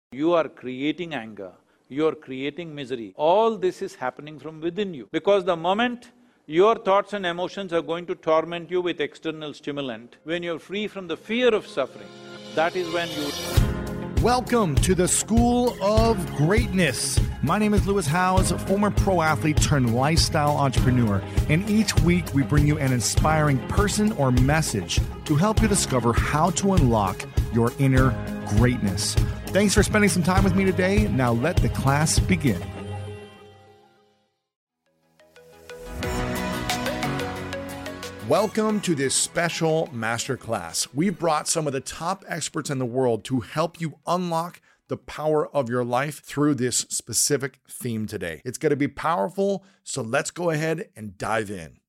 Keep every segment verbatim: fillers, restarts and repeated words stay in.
You are creating anger, you are creating misery. All this is happening from within you. Because the moment your thoughts and emotions are going to torment you with external stimulant, when you're free from the fear of suffering, that is when you… Welcome to the School of Greatness. My name is Lewis Howes, former pro athlete turned lifestyle entrepreneur, and each week we bring you an inspiring person or message to help you discover how to unlock your inner greatness. Thanks for spending some time with me today. Now let the class begin. Welcome to this special masterclass. We've brought some of the top experts in the world to help you unlock the power of your life through this specific theme today. It's going to be powerful, so let's go ahead and dive in.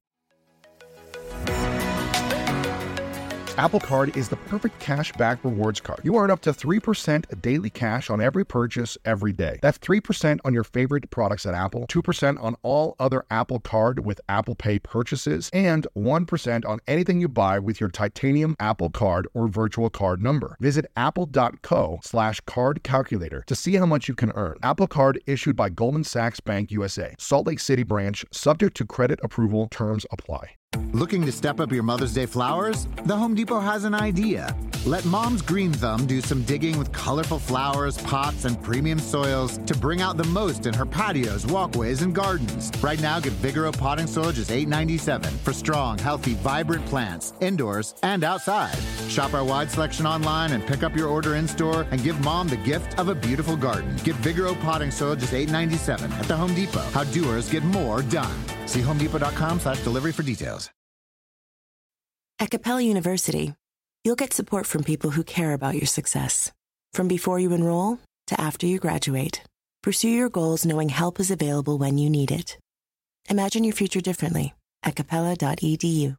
Apple Card is the perfect cash back rewards card. You earn up to three percent daily cash on every purchase every day. That's three percent on your favorite products at Apple, two percent on all other Apple Card with Apple Pay purchases, and one percent on anything you buy with your titanium Apple Card or virtual card number. Visit apple.co slash card calculator to see how much you can earn. Apple Card issued by Goldman Sachs Bank U S A, Salt Lake City branch, subject to credit approval, terms apply. Looking to step up your Mother's Day flowers? The Home Depot has an idea. Let Mom's Green Thumb do some digging with colorful flowers, pots, and premium soils to bring out the most in her patios, walkways, and gardens. Right now, get Vigoro potting soil just eight ninety-seven for strong, healthy, vibrant plants, indoors and outside. Shop our wide selection online and pick up your order in-store and give Mom the gift of a beautiful garden. Get Vigoro potting soil just eight ninety-seven at the Home Depot. How doers get more done. See homedepot.com slash delivery for details. At Capella University, you'll get support from people who care about your success. From before you enroll to after you graduate, pursue your goals knowing help is available when you need it. Imagine your future differently at capella dot e d u.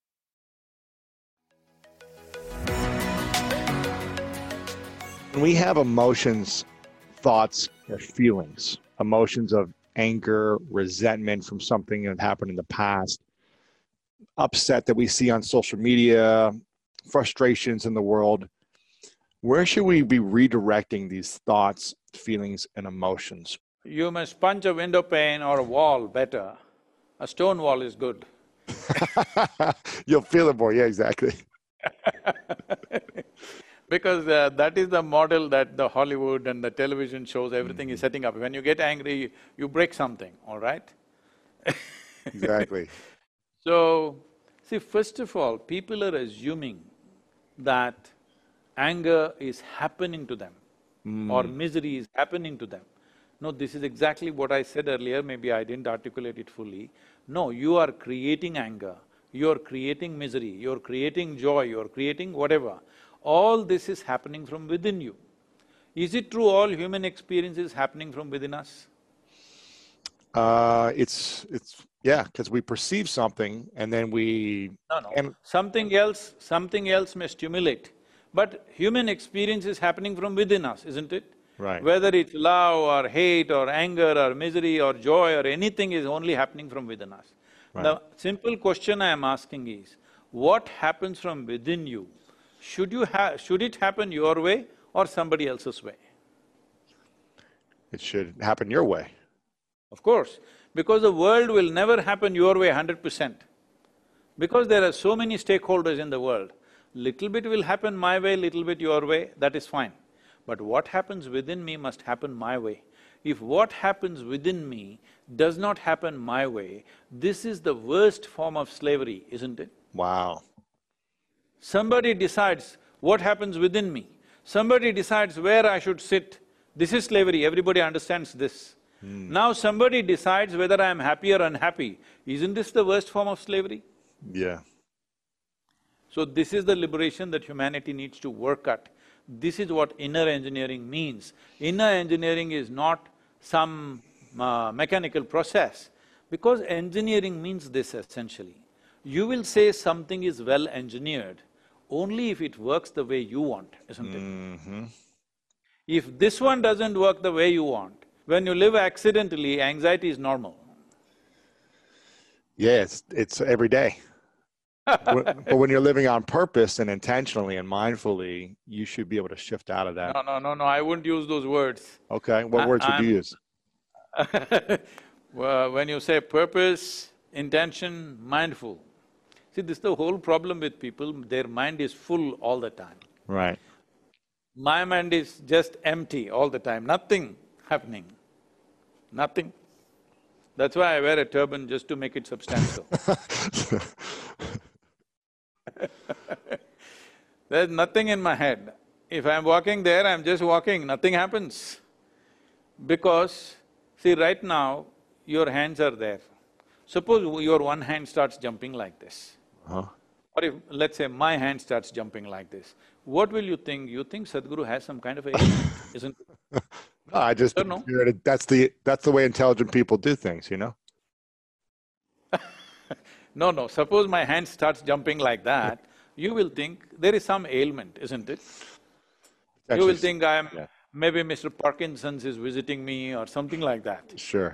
When we have emotions, thoughts, or feelings, emotions of anger, resentment from something that happened in the past, upset that we see on social media, frustrations in the world, where should we be redirecting these thoughts, feelings, and emotions? You must punch a window pane or a wall better. A stone wall is good. You'll feel it more, yeah, exactly. Because uh, that is the model that the Hollywood and the television shows, everything mm-hmm. is setting up. When you get angry, you break something, all right? Exactly. So, see, first of all, people are assuming that anger is happening to them mm. or misery is happening to them. No, this is exactly what I said earlier, maybe I didn't articulate it fully. No, you are creating anger, you're creating misery, you're creating joy, you're creating whatever. All this is happening from within you. Is it true all human experience is happening from within us? Uh, it's… it's… yeah, because we perceive something and then we… No, no, and something else… something else may stimulate, but human experience is happening from within us, isn't it? Right. Whether it's love or hate or anger or misery or joy or anything is only happening from within us. Right. The simple question I am asking is, what happens from within you? Should you ha… should it happen your way or somebody else's way? It should happen your way. Of course, because the world will never happen your way hundred percent. Because there are so many stakeholders in the world, little bit will happen my way, little bit your way, that is fine. But what happens within me must happen my way. If what happens within me does not happen my way, this is the worst form of slavery, isn't it? Wow. Somebody decides what happens within me. Somebody decides where I should sit. This is slavery, everybody understands this. Hmm. Now somebody decides whether I am happy or unhappy. Isn't this the worst form of slavery? Yeah. So this is the liberation that humanity needs to work at. This is what inner engineering means. Inner engineering is not some uh, mechanical process, because engineering means this essentially. You will say something is well engineered only if it works the way you want, isn't it? Mm-hmm. If this one doesn't work the way you want, when you live accidentally, anxiety is normal. Yeah, it's… it's every day. But but when you're living on purpose and intentionally and mindfully, you should be able to shift out of that. No, no, no, no, I wouldn't use those words. Okay, what I- words would you I'm- use? Well, when you say purpose, intention, mindful, see, this is the whole problem with people, their mind is full all the time. Right. My mind is just empty all the time, nothing happening, nothing. That's why I wear a turban, just to make it substantial. There's nothing in my head. If I'm walking there, I'm just walking, nothing happens. Because, see, right now, your hands are there. Suppose your one hand starts jumping like this. Uh-huh. Or if, let's say, my hand starts jumping like this. What will you think? You think Sadhguru has some kind of a ailment, isn't it? No, I just, Or no? that's the, that's the way intelligent people do things, you know? No, no, suppose my hand starts jumping like that, you will think there is some ailment, isn't it? You will Actually, think I am… yeah. maybe Mister Parkinson's is visiting me or something like that. Sure.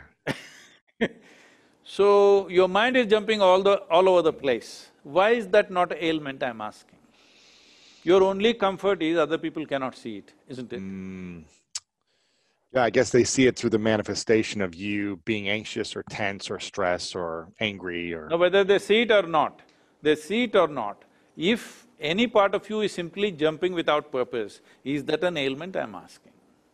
So, your mind is jumping all the… all over the place. Why is that not an ailment, I'm asking? Your only comfort is other people cannot see it, isn't it? Mm. Yeah, I guess they see it through the manifestation of you being anxious or tense or stressed or angry or… Now, whether they see it or not, they see it or not, if any part of you is simply jumping without purpose, is that an ailment, I'm asking?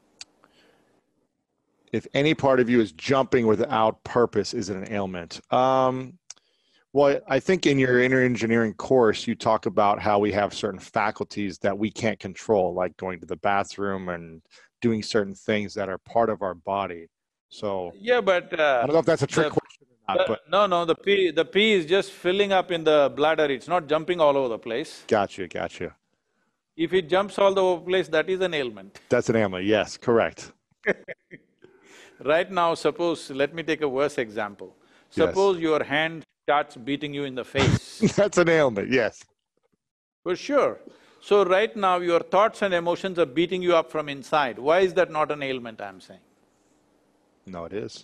If any part of you is jumping without purpose, is it an ailment? Um, well, I think in your inner engineering course, you talk about how we have certain faculties that we can't control, like going to the bathroom and doing certain things that are part of our body. So Yeah, but… I Uh, don't know if that's a trick the- question or not, the- but no, no, the pee… the pee is just filling up in the bladder, it's not jumping all over the place. gotcha, gotcha. If it jumps all over the place, that is an ailment. That's an ailment, yes, correct. Right now, suppose… let me take a worse example. Yes. Suppose your hand starts beating you in the face. That's an ailment, yes. For sure. So right now, your thoughts and emotions are beating you up from inside. Why is that not an ailment, I'm saying? No, it is.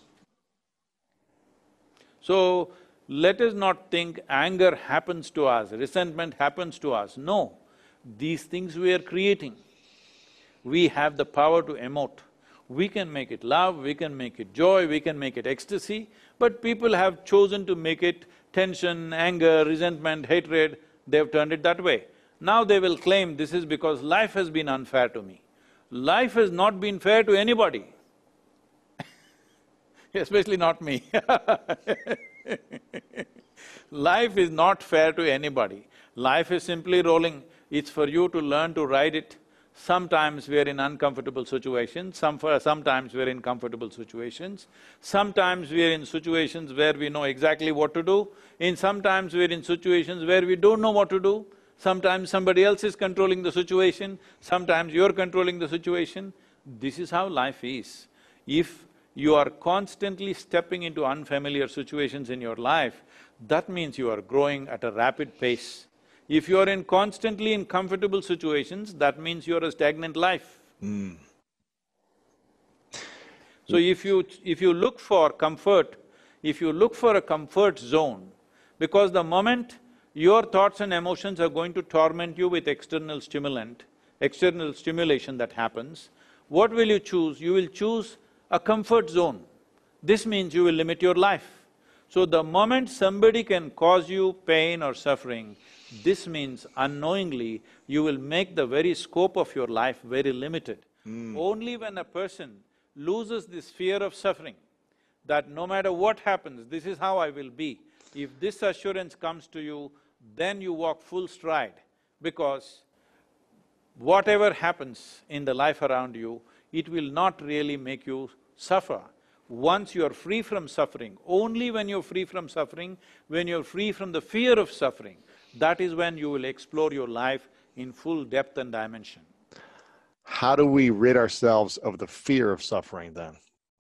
So, let us not think anger happens to us, resentment happens to us. No, these things we are creating. We have the power to emote. We can make it love, we can make it joy, we can make it ecstasy, but people have chosen to make it tension, anger, resentment, hatred, they've turned it that way. Now they will claim this is because life has been unfair to me. Life has not been fair to anybody, especially not me. Life is not fair to anybody. Life is simply rolling. It's for you to learn to ride it. Sometimes we are in uncomfortable situations, some for, sometimes we are in comfortable situations. Sometimes we are in situations where we know exactly what to do. In sometimes we are in situations where we don't know what to do. Sometimes somebody else is controlling the situation, sometimes you're controlling the situation. This is how life is. If you are constantly stepping into unfamiliar situations in your life, that means you are growing at a rapid pace. If you are in constantly in comfortable situations, that means you are a stagnant life. Mm. So if you… if you look for comfort, if you look for a comfort zone, because the moment your thoughts and emotions are going to torment you with external stimulant, external stimulation that happens, what will you choose? You will choose a comfort zone. This means you will limit your life. So the moment somebody can cause you pain or suffering, this means unknowingly you will make the very scope of your life very limited. Mm. Only when a person loses this fear of suffering, that no matter what happens, this is how I will be, if this assurance comes to you, then you walk full stride, because whatever happens in the life around you, it will not really make you suffer. Once you are free from suffering, only when you're free from suffering, when you're free from the fear of suffering, that is when you will explore your life in full depth and dimension. How do we rid ourselves of the fear of suffering then?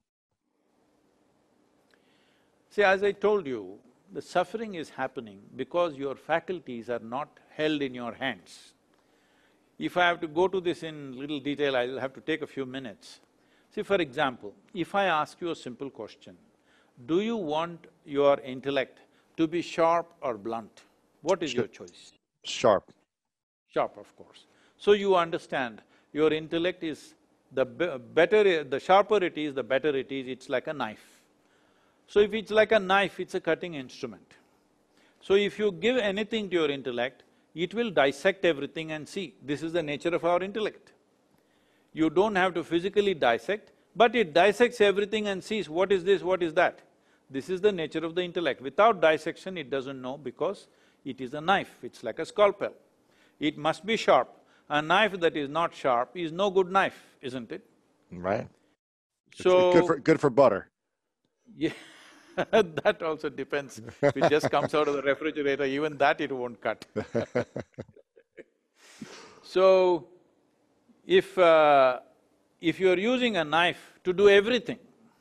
See, as I told you, the suffering is happening because your faculties are not held in your hands. If I have to go to this in little detail, I'll have to take a few minutes. See, for example, if I ask you a simple question, do you want your intellect to be sharp or blunt? What is Sure. your choice? Sharp. Sharp, of course. So you understand, your intellect is… the be better… i- the sharper it is, the better it is, it's like a knife. So if it's like a knife, it's a cutting instrument. So if you give anything to your intellect, it will dissect everything and see, this is the nature of our intellect. You don't have to physically dissect, but it dissects everything and sees what is this, what is that. This is the nature of the intellect. Without dissection, it doesn't know because it is a knife, it's like a scalpel. It must be sharp. A knife that is not sharp is no good knife, isn't it? Right. It's So… good for, good for butter. yeah, that also depends. If it just comes out of the refrigerator, even that it won't cut. So, if… Uh, if you're using a knife to do everything,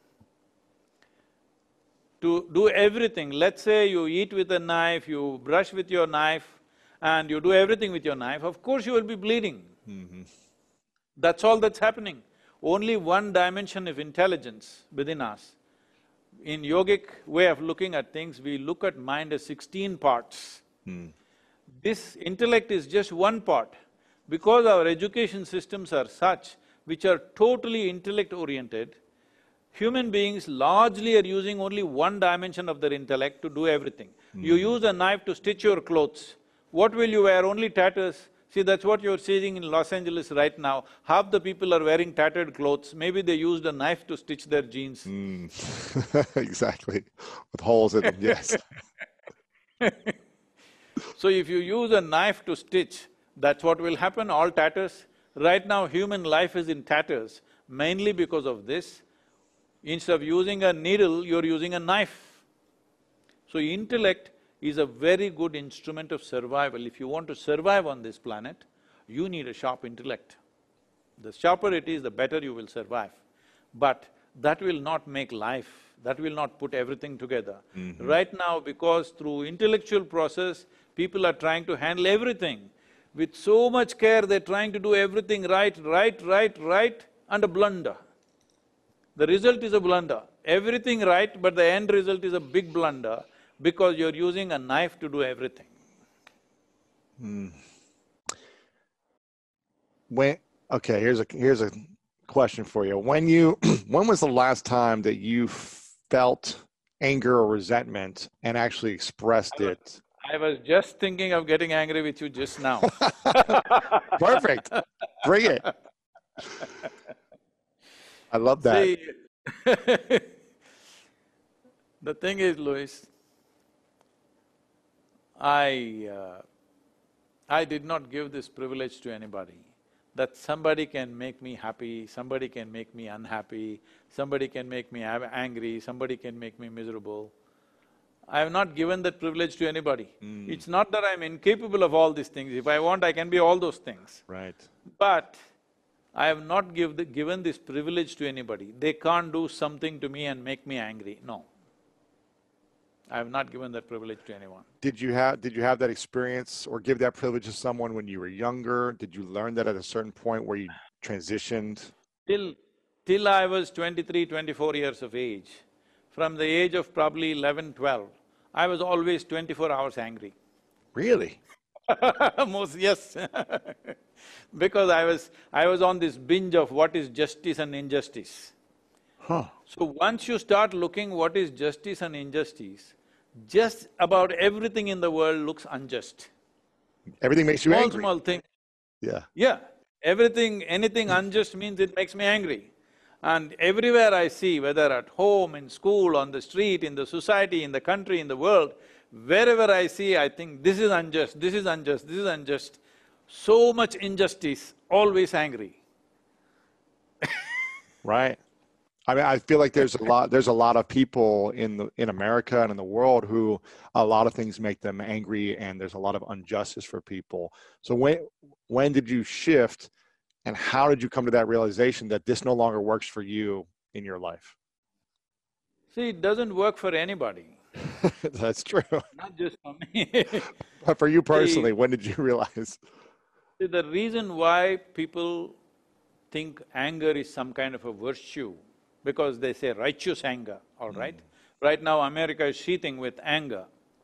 to do everything, let's say you eat with a knife, you brush with your knife, and you do everything with your knife, of course you will be bleeding. Mm-hmm. That's all that's happening. Only one dimension of intelligence within us. In yogic way of looking at things, we look at mind as sixteen parts. Mm. This intellect is just one part. Because our education systems are such, which are totally intellect-oriented, human beings largely are using only one dimension of their intellect to do everything. Mm. You use a knife to stitch your clothes. What will you wear? Only tatters. See, that's what you're seeing in Los Angeles right now. Half the people are wearing tattered clothes. Maybe they used a knife to stitch their jeans. Mm. Exactly. With holes in them, yes. So if you use a knife to stitch, that's what will happen, all tatters. Right now, human life is in tatters, mainly because of this. Instead of using a needle, you're using a knife. So intellect is a very good instrument of survival. If you want to survive on this planet, you need a sharp intellect. The sharper it is, the better you will survive. But that will not make life, that will not put everything together. Mm-hmm. Right now, because through intellectual process, people are trying to handle everything. With so much care, they're trying to do everything right, right, right, right, and a blunder. The result is a blunder. Everything right, but the end result is a big blunder because you're using a knife to do everything. Mm. When… okay, here's a… here's a question for you. When you… when was the last time that you felt anger or resentment and actually expressed it? I was just thinking of getting angry with you just now. Perfect. Bring it. I love that. See, the thing is, Louis, I… Uh, I did not give this privilege to anybody, that somebody can make me happy, somebody can make me unhappy, somebody can make me angry, somebody can make me miserable. I have not given that privilege to anybody. Mm. It's not that I'm incapable of all these things. If I want, I can be all those things. Right. But I have not give the, given this privilege to anybody. They can't do something to me and make me angry, no. I have not given that privilege to anyone. Did you have… did you have that experience or give that privilege to someone when you were younger? Did you learn that at a certain point where you transitioned? Till… till I was twenty-three, twenty-four years of age, from the age of probably eleven, twelve, I was always twenty-four hours angry. Really? Most… yes. Because I was… I was on this binge of what is justice and injustice. Huh. So once you start looking what is justice and injustice, just about everything in the world looks unjust. Everything makes you small, angry. Small thing. Yeah. Yeah. Everything… anything unjust means it makes me angry. And everywhere I see, whether at home, in school, on the street, in the society, in the country, in the world, wherever I see, I think this is unjust, this is unjust, this is unjust. So much injustice, always angry. Right. I mean, I feel like there's a lot… there's a lot of people in the… in America and in the world who a lot of things make them angry, and there's a lot of injustice for people. So when… when did you shift, and how did you come to that realization that this no longer works for you in your life? See, it doesn't work for anybody. That's true. Not just for me. But for you personally, See, when did you realize? See, the reason why people think anger is some kind of a virtue, because they say righteous anger, all right? Mm. Right now, America is seething with anger.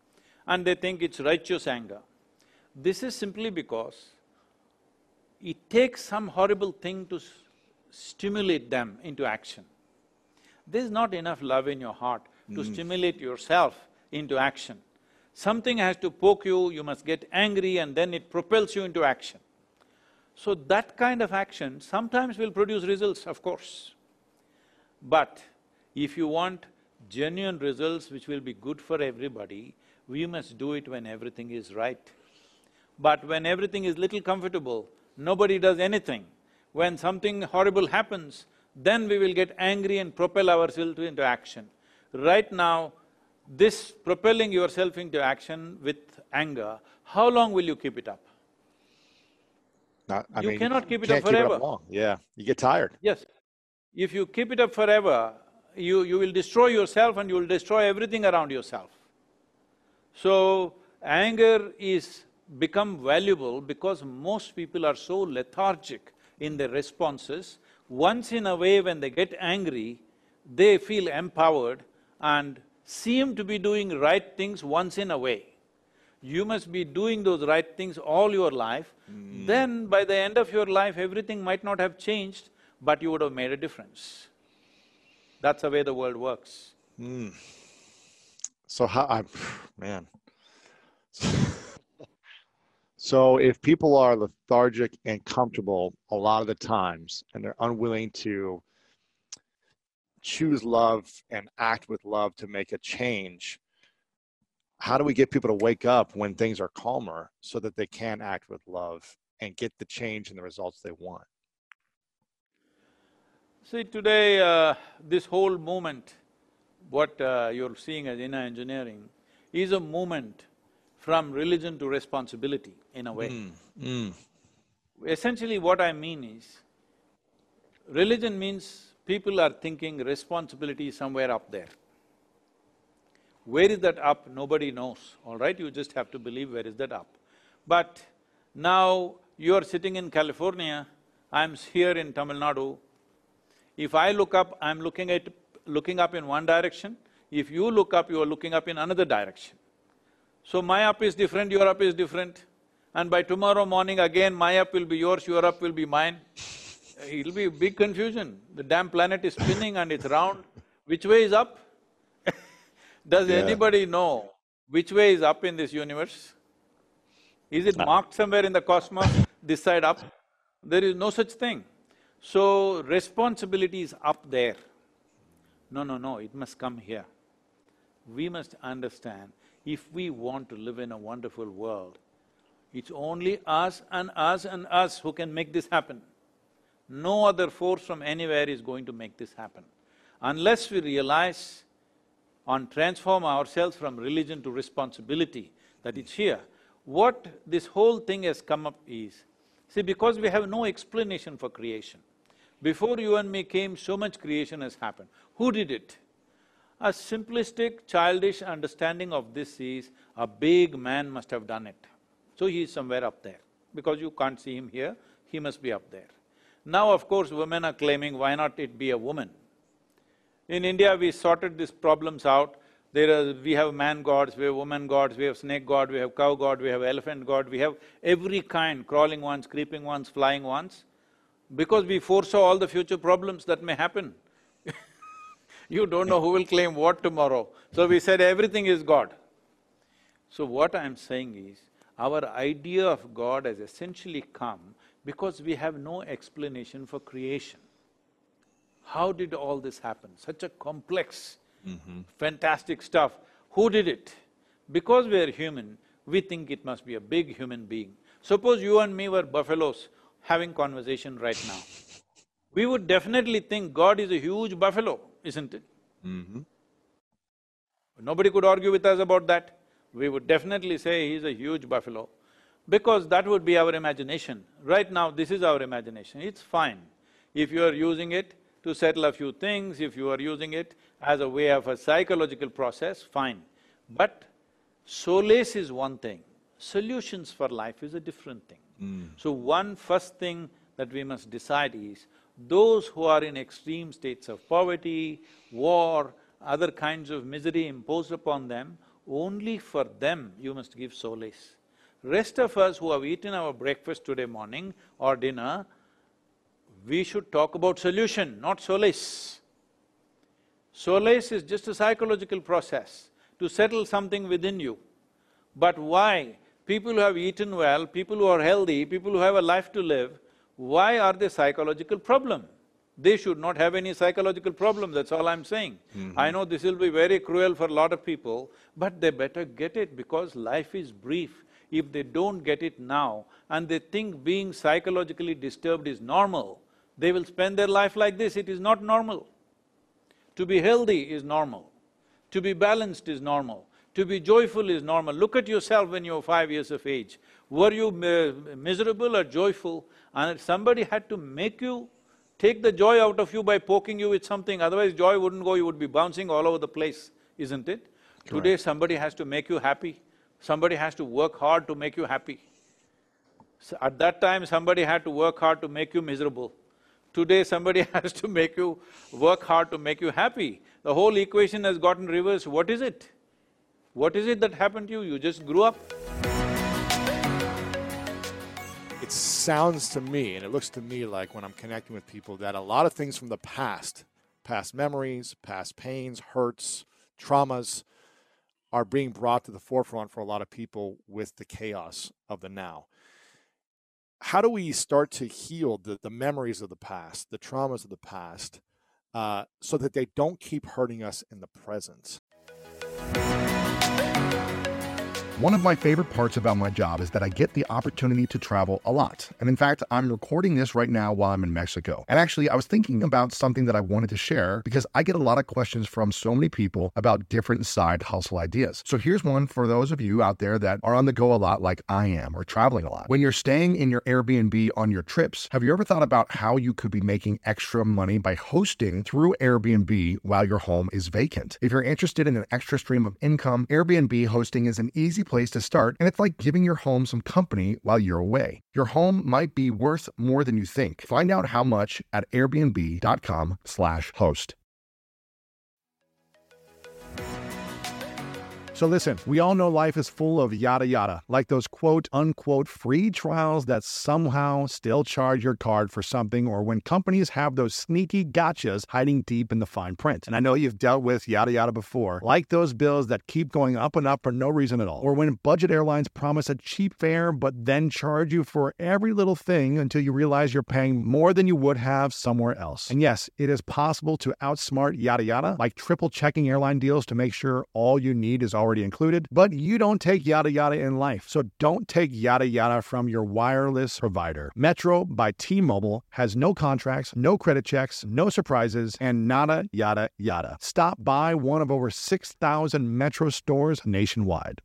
and they think it's righteous anger. This is simply because it takes some horrible thing to s- stimulate them into action. There's not enough love in your heart to stimulate yourself into action. Something has to poke you, you must get angry, and then it propels you into action. So that kind of action sometimes will produce results, of course. But if you want genuine results which will be good for everybody, we must do it when everything is right. But when everything is little comfortable, nobody does anything. When something horrible happens, then we will get angry and propel ourselves into action. Right now, this propelling yourself into action with anger, how long will you keep it up? Not, I You mean, cannot keep it can't up keep it forever. up long. Yeah, you get tired. Yes. If you keep it up forever, you, you will destroy yourself and you will destroy everything around yourself. So, anger is become valuable because most people are so lethargic in their responses. Once in a way when they get angry, they feel empowered and seem to be doing right things once in a way. You must be doing those right things all your life, then by the end of your life, everything might not have changed, but you would have made a difference. That's the way the world works. So how, I, man. So if people are lethargic and comfortable a lot of the times, and they're unwilling to choose love and act with love to make a change, how do we get people to wake up when things are calmer so that they can act with love and get the change and the results they want? See, today, uh, this whole movement, what uh, you're seeing as inner engineering, is a movement from religion to responsibility, in a way. Mm, mm. Essentially what I mean is, religion means people are thinking responsibility is somewhere up there. Where is that up? Nobody knows, all right? You just have to believe where is that up. But now you are sitting in California, I'm here in Tamil Nadu. If I look up, I'm looking at… looking up in one direction. If you look up, you are looking up in another direction. So my up is different, your up is different, and by tomorrow morning again my up will be yours, your up will be mine. It'll be big confusion. The damn planet is spinning and it's round. Which way is up? Does Yeah. anybody know which way is up in this universe? Is it marked somewhere in the cosmos, this side up? There is no such thing. So, responsibility is up there. No, no, no, it must come here. We must understand, if we want to live in a wonderful world, it's only us and us and us who can make this happen. No other force from anywhere is going to make this happen. Unless we realize and transform ourselves from religion to responsibility, that it's here. What this whole thing has come up is, see, because we have no explanation for creation. Before you and me came, so much creation has happened. Who did it? A simplistic, childish understanding of this is, a big man must have done it. So he is somewhere up there. Because you can't see him here, he must be up there. Now, of course, women are claiming, why not it be a woman? In India, we sorted these problems out. There are… we have man gods, we have woman gods, we have snake god, we have cow god, we have elephant god, we have every kind, crawling ones, creeping ones, flying ones, because we foresaw all the future problems that may happen. You don't know who will claim what tomorrow. So we said everything is God. So what I'm saying is, our idea of God has essentially come because we have no explanation for creation. How did all this happen? Such a complex, fantastic stuff. Who did it? Because we are human, we think it must be a big human being. Suppose you and me were buffaloes having conversation right now. We would definitely think God is a huge buffalo, isn't it? Nobody could argue with us about that. We would definitely say he's a huge buffalo, because that would be our imagination. Right now, this is our imagination, it's fine. If you are using it to settle a few things, if you are using it as a way of a psychological process, fine. But solace is one thing, solutions for life is a different thing. So one first thing that we must decide is, those who are in extreme states of poverty, war, other kinds of misery imposed upon them, only for them you must give solace. Rest of us who have eaten our breakfast today morning or dinner, we should talk about solution, not solace. Solace is just a psychological process to settle something within you. But why? People who have eaten well, people who are healthy, people who have a life to live, why are they psychological problem? They should not have any psychological problem, that's all I'm saying. Mm-hmm. I know this will be very cruel for a lot of people, but they better get it because life is brief. If they don't get it now and they think being psychologically disturbed is normal, they will spend their life like this. It is not normal. To be healthy is normal. To be balanced is normal. To be joyful is normal. Look at yourself when you were five years of age. Were you uh, miserable or joyful? And somebody had to make you take the joy out of you by poking you with something, otherwise joy wouldn't go, you would be bouncing all over the place, isn't it? Correct. Today somebody has to make you happy, somebody has to work hard to make you happy. So at that time somebody had to work hard to make you miserable. Today somebody has to make you work hard to make you happy. The whole equation has gotten reversed. What is it? What is it that happened to you? You just grew up. It sounds to me, and it looks to me like when I'm connecting with people, that a lot of things from the past, past memories, past pains, hurts, traumas, are being brought to the forefront for a lot of people with the chaos of the now. How do we start to heal the, the memories of the past, the traumas of the past, uh, so that they don't keep hurting us in the present? One of my favorite parts about my job is that I get the opportunity to travel a lot. And in fact, I'm recording this right now while I'm in Mexico. And actually, I was thinking about something that I wanted to share because I get a lot of questions from so many people about different side hustle ideas. So here's one for those of you out there that are on the go a lot like I am or traveling a lot. When you're staying in your Airbnb on your trips, have you ever thought about how you could be making extra money by hosting through Airbnb while your home is vacant? If you're interested in an extra stream of income, Airbnb hosting is an easy place to start, and it's like giving your home some company while you're away. Your home might be worth more than you think. Find out how much at airbnb dot com slash host. So listen, we all know life is full of yada yada, like those quote unquote free trials that somehow still charge your card for something, or when companies have those sneaky gotchas hiding deep in the fine print. And I know you've dealt with yada yada before, like those bills that keep going up and up for no reason at all, or when budget airlines promise a cheap fare but then charge you for every little thing until you realize you're paying more than you would have somewhere else. And yes, it is possible to outsmart yada yada, like triple checking airline deals to make sure all you need is already included, but you don't take yada yada in life, so don't take yada yada from your wireless provider. Metro by T-Mobile has no contracts, no credit checks, no surprises, and nada yada yada. Stop by one of over six thousand Metro stores nationwide.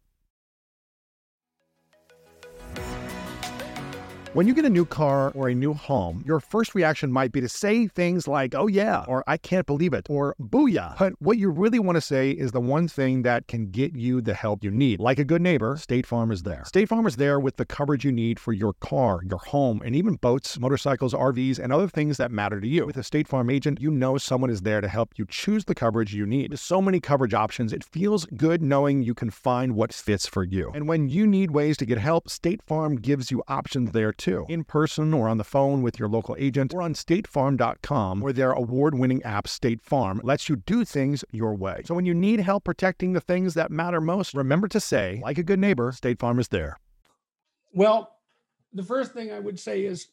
When you get a new car or a new home, your first reaction might be to say things like, oh yeah, or I can't believe it, or booyah. But what you really want to say is the one thing that can get you the help you need. Like a good neighbor, State Farm is there. State Farm is there with the coverage you need for your car, your home, and even boats, motorcycles, R Vs, and other things that matter to you. With a State Farm agent, you know someone is there to help you choose the coverage you need. With so many coverage options, it feels good knowing you can find what fits for you. And when you need ways to get help, State Farm gives you options there too. In person or on the phone with your local agent or on state farm dot com, where their award-winning app State Farm lets you do things your way. So when you need help protecting the things that matter most, remember to say, like a good neighbor, State Farm is there. Well, the first thing I would say is,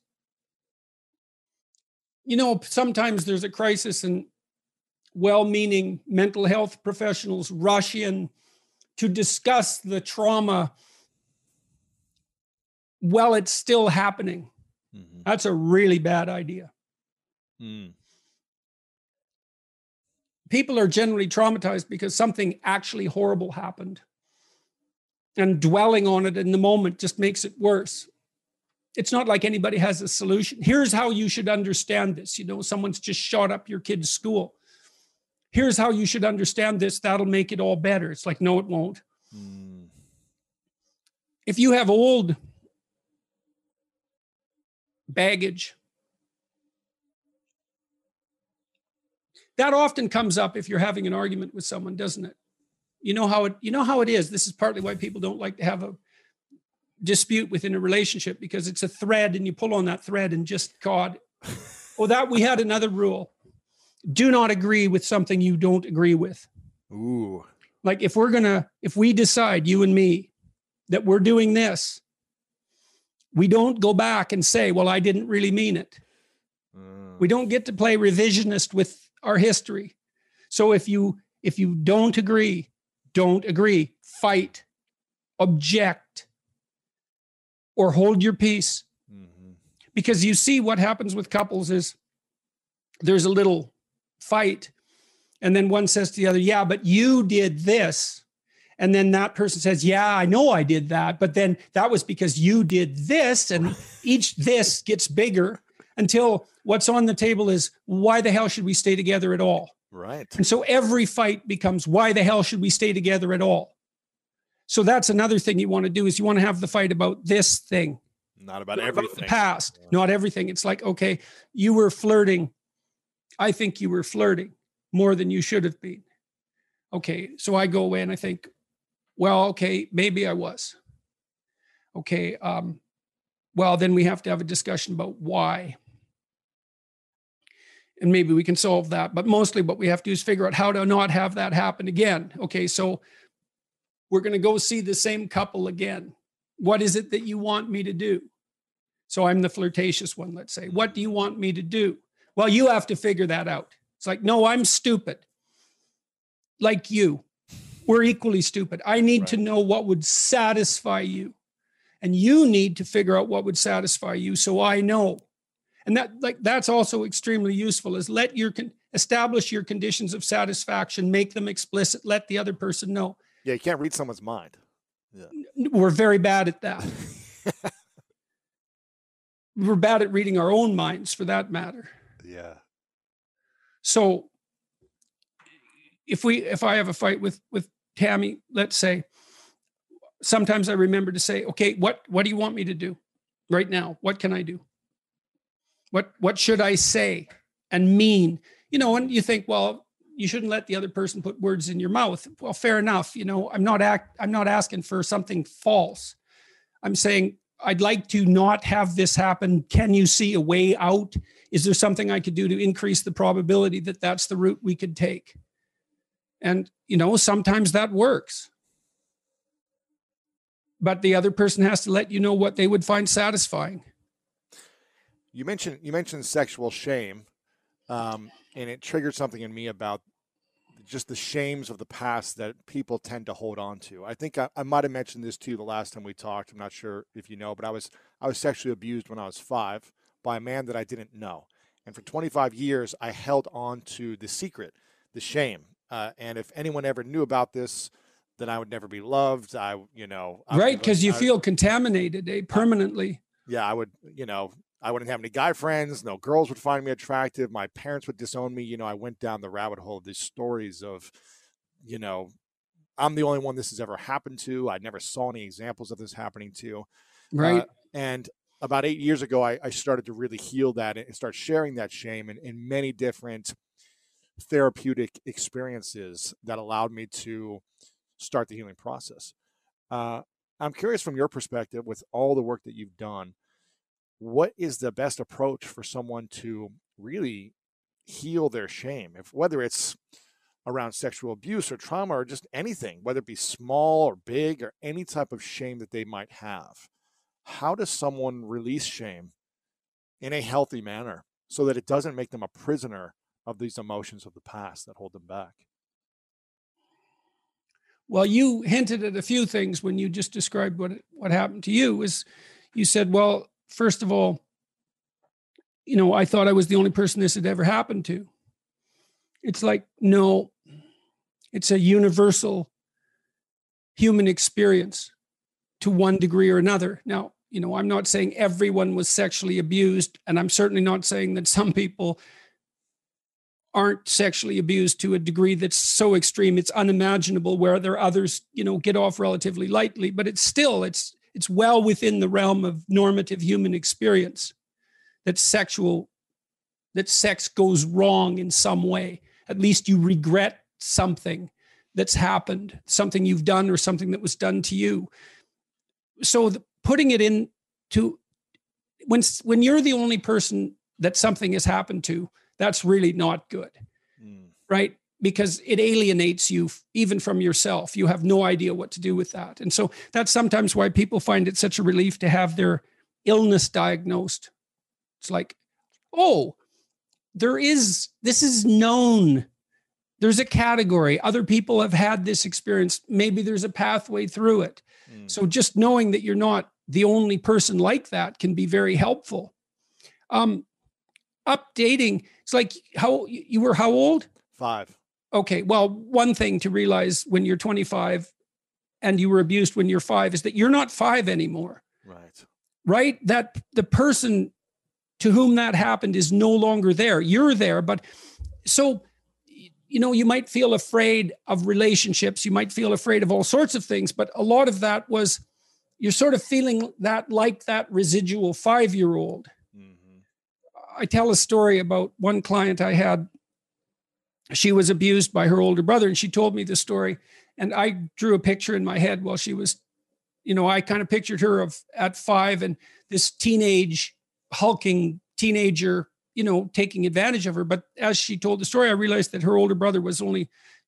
you know, sometimes there's a crisis and well-meaning mental health professionals rush in to discuss the trauma while it's still happening. Mm-hmm. That's a really bad idea. Mm. People are generally traumatized because something actually horrible happened. And dwelling on it in the moment just makes it worse. It's not like anybody has a solution. Here's how you should understand this. You know, someone's just shot up your kid's school. Here's how you should understand this. That'll make it all better. It's like, no, it won't. Mm. If you have old baggage, that often comes up if you're having an argument with someone, doesn't it? You know how it, you know how it is. This is partly why people don't like to have a dispute within a relationship, because it's a thread and you pull on that thread and just, God, oh, that we had another rule. Do not agree with something you don't agree with. Ooh. Like if we're going to, if we decide, you and me, that we're doing this, we don't go back and say, well, I didn't really mean it. Mm. We don't get to play revisionist with our history. So if you, if you don't agree, don't agree, fight, object, or hold your peace. Mm-hmm. Because you see what happens with couples is there's a little fight, and then one says to the other, yeah, but you did this. And then that person says, yeah, I know I did that, but then that was because you did this, and each this gets bigger until what's on the table is, why the hell should we stay together at all? Right. And so every fight becomes, why the hell should we stay together at all? So that's another thing you want to do, is you want to have the fight about this thing. Not about not everything. About the past, yeah. Not everything. It's like, okay, you were flirting. I think you were flirting more than you should have been. Okay, so I go away and I think, well, okay, maybe I was. Okay, um, well, then we have to have a discussion about why. And maybe we can solve that. But mostly what we have to do is figure out how to not have that happen again. Okay, so we're going to go see the same couple again. What is it that you want me to do? So I'm the flirtatious one, let's say. What do you want me to do? Well, you have to figure that out. It's like, no, I'm stupid. Like you. We're equally stupid. I need right. to know what would satisfy you. And you need to figure out what would satisfy you, so I know. And that, like, that's also extremely useful, is let your, con- establish your conditions of satisfaction, make them explicit, let the other person know. Yeah, you can't read someone's mind. Yeah. We're very bad at that. We're bad at reading our own minds, for that matter. Yeah. So if we, if I have a fight with, with Tammy, let's say, sometimes I remember to say, okay, what, what do you want me to do right now? What can I do? What, what should I say and mean? You know, and you think, well, you shouldn't let the other person put words in your mouth. Well, fair enough. You know, I'm not act, I'm not asking for something false. I'm saying, I'd like to not have this happen. Can you see a way out? Is there something I could do to increase the probability that that's the route we could take? And, you know, sometimes that works. But the other person has to let you know what they would find satisfying. You mentioned, you mentioned sexual shame, um, and it triggered something in me about just the shames of the past that people tend to hold on to. I think I, I might have mentioned this to you the last time we talked. I'm not sure if you know, but I was I was sexually abused when I was five by a man that I didn't know. And for twenty-five years, I held on to the secret, the shame. Uh, and if anyone ever knew about this, then I would never be loved. I, you know. I right, because you I, feel contaminated eh, permanently. I, yeah, I would, you know, I wouldn't have any guy friends. No girls would find me attractive. My parents would disown me. You know, I went down the rabbit hole of these stories of, you know, I'm the only one this has ever happened to. I never saw any examples of this happening to. Right. Uh, and about eight years ago, I, I started to really heal that and start sharing that shame in, in many different therapeutic experiences that allowed me to start the healing process. Uh, I'm curious from your perspective, with all the work that you've done, what is the best approach for someone to really heal their shame? If whether it's around sexual abuse or trauma or just anything, whether it be small or big or any type of shame that they might have, how does someone release shame in a healthy manner so that it doesn't make them a prisoner of these emotions of the past that hold them back? Well, you hinted at a few things when you just described what what happened to you. Is you said, well, first of all, you know, I thought I was the only person this had ever happened to. It's like, no, it's a universal human experience to one degree or another. Now, you know, I'm not saying everyone was sexually abused, and I'm certainly not saying that some people aren't sexually abused to a degree that's so extreme it's unimaginable, where there are others, you know, get off relatively lightly, but it's still, it's it's well within the realm of normative human experience that sexual, that sex goes wrong in some way. At least you regret something that's happened, something you've done or something that was done to you. So the, putting it in to when when you're the only person that something has happened to, that's really not good, mm. right? Because it alienates you even from yourself. You have no idea what to do with that. And so that's sometimes why people find it such a relief to have their illness diagnosed. It's like, oh, there is, this is known. There's a category. Other people have had this experience. Maybe there's a pathway through it. Mm. So just knowing that you're not the only person like that can be very helpful. Um, updating, it's like, how you were how old? Five. Okay, well, one thing to realize when you're twenty-five and you were abused when you're five is that you're not five anymore. Right. Right? That the person to whom that happened is no longer there. You're there, but so, you know, you might feel afraid of relationships. You might feel afraid of all sorts of things, but a lot of that was, you're sort of feeling that like that residual five-year-old. Mm-hmm. I tell a story about one client I had. She was abused by her older brother, and she told me the story. And I drew a picture in my head while she was, you know, I kind of pictured her of at five and this teenage, hulking teenager, you know, taking advantage of her. But as she told the story, I realized that her older brother was only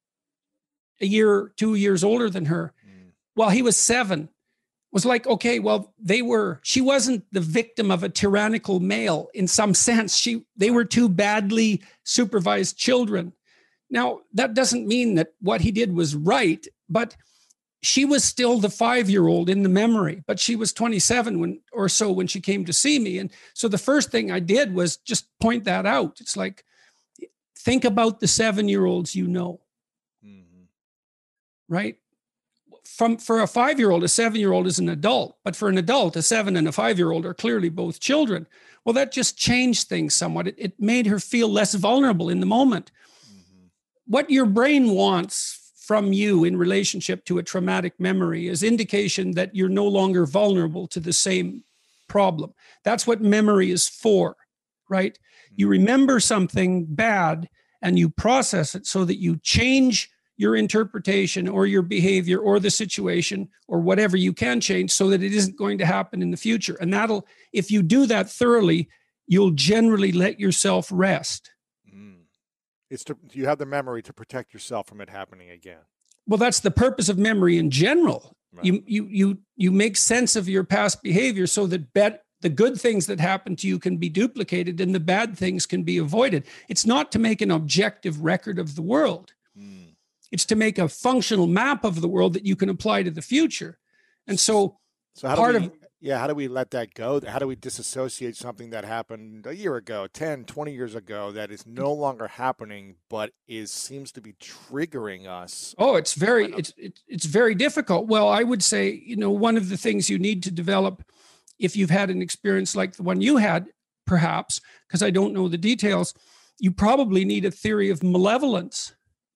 a year, two years older than her. Mm. While he was seven. Was like, okay, well, they were, she wasn't the victim of a tyrannical male in some sense. She, they were two badly supervised children. Now, that doesn't mean that what he did was right, but she was still the five-year-old in the memory, but she was twenty-seven when or so when she came to see me. And so the first thing I did was just point that out. It's like, think about the seven-year-olds you know, mm-hmm. right? From for a five-year-old, a seven-year-old is an adult, but for an adult, a seven and a five-year-old are clearly both children. Well, that just changed things somewhat. It, it made her feel less vulnerable in the moment. Mm-hmm. What your brain wants from you in relationship to a traumatic memory is indication that you're no longer vulnerable to the same problem. That's what memory is for, right? Mm-hmm. You remember something bad and you process it so that you change your interpretation or your behavior or the situation or whatever you can change so that it isn't going to happen in the future. And that'll, if you do that thoroughly, you'll generally let yourself rest. Mm. It's to, you have the memory to protect yourself from it happening again. Well, that's the purpose of memory in general. Right. You, you, you, you make sense of your past behavior so that bet, the good things that happen to you can be duplicated and the bad things can be avoided. It's not to make an objective record of the world. Mm. It's to make a functional map of the world that you can apply to the future. And so, so how part do we, of, yeah, how do we let that go? How do we disassociate something that happened a year ago, ten, twenty years ago, that is no longer happening, but is, seems to be triggering us? Oh, it's very, it's, it's, it's very difficult. Well, I would say, you know, one of the things you need to develop if you've had an experience like the one you had, perhaps, because I don't know the details, you probably need a theory of malevolence.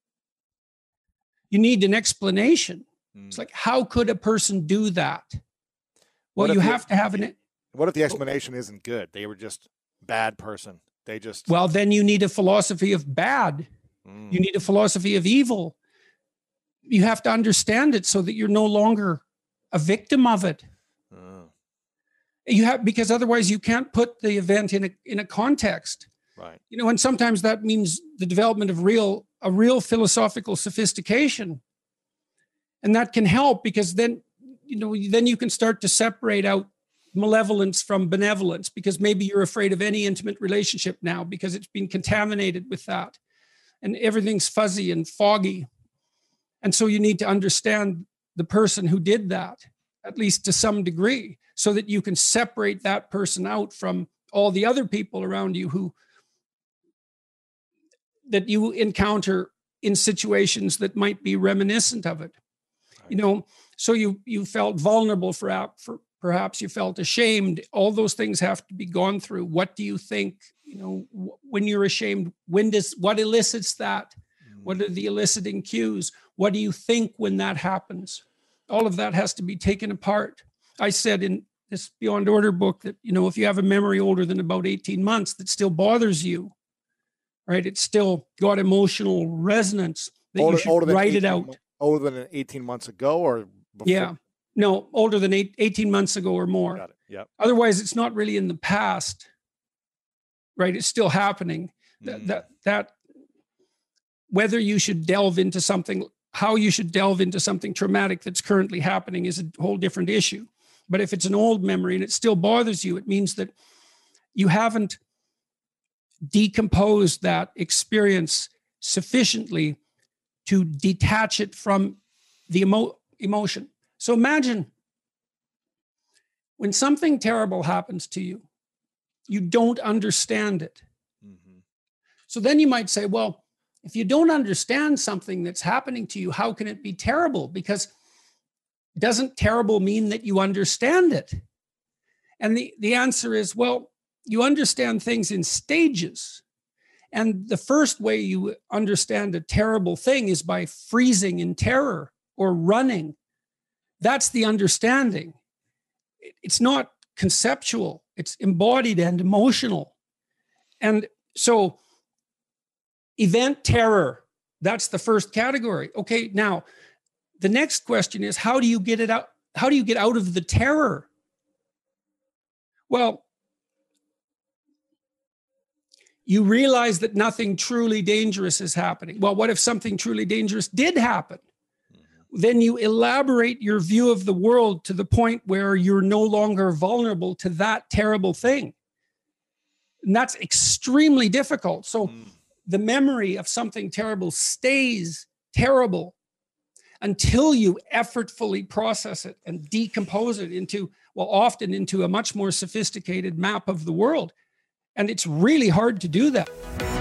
You need an explanation. Mm. It's like, how could a person do that? Well, you have the, to have an... What if the explanation isn't good? They were just bad person. They just... Well, then you need a philosophy of bad. Mm. You need a philosophy of evil. You have to understand it so that you're no longer a victim of it. Mm. You have, because otherwise you can't put the event in a, in a context. Right. You know, and sometimes that means the development of real, a real philosophical sophistication. And that can help because then, you know, then you can start to separate out malevolence from benevolence because maybe you're afraid of any intimate relationship now because it's been contaminated with that and everything's fuzzy and foggy. And so you need to understand the person who did that, at least to some degree, so that you can separate that person out from all the other people around you who that you encounter in situations that might be reminiscent of it. Right. You know, so you you felt vulnerable for, for perhaps you felt ashamed. All those things have to be gone through. What do you think, you know, when you're ashamed, when does, what elicits that? Mm. What are the eliciting cues? What do you think when that happens? All of that has to be taken apart. I said in this Beyond Order book that, you know, if you have a memory older than about eighteen months that still bothers you, right? It's still got emotional resonance. that older, you should older than write it eighteen out. mo- Older than eighteen months ago or before? Yeah. No, older than eight, eighteen months ago or more. Got it. Yep. Otherwise, it's not really in the past, right? It's still happening. That, Mm. that, that, whether you should delve into something, how you should delve into something traumatic that's currently happening is a whole different issue. But if it's an old memory and it still bothers you, it means that you haven't decomposed that experience sufficiently to detach it from the emo- emotion. So imagine when something terrible happens to you, you don't understand it. Mm-hmm. So then you might say, well, if you don't understand something that's happening to you, how can it be terrible? Because doesn't terrible mean that you understand it? And the, the answer is, well, you understand things in stages. And the first way you understand a terrible thing is by freezing in terror or running. That's the understanding. It's not conceptual, it's embodied and emotional. And so event terror, that's the first category. Okay, now the next question is, how do you get it out? How do you get out of the terror? Well, you realize that nothing truly dangerous is happening. Well, what if something truly dangerous did happen? Mm-hmm. Then you elaborate your view of the world to the point where you're no longer vulnerable to that terrible thing. And that's extremely difficult. So mm. the memory of something terrible stays terrible until you effortfully process it and decompose it into, well, often into a much more sophisticated map of the world. And it's really hard to do that.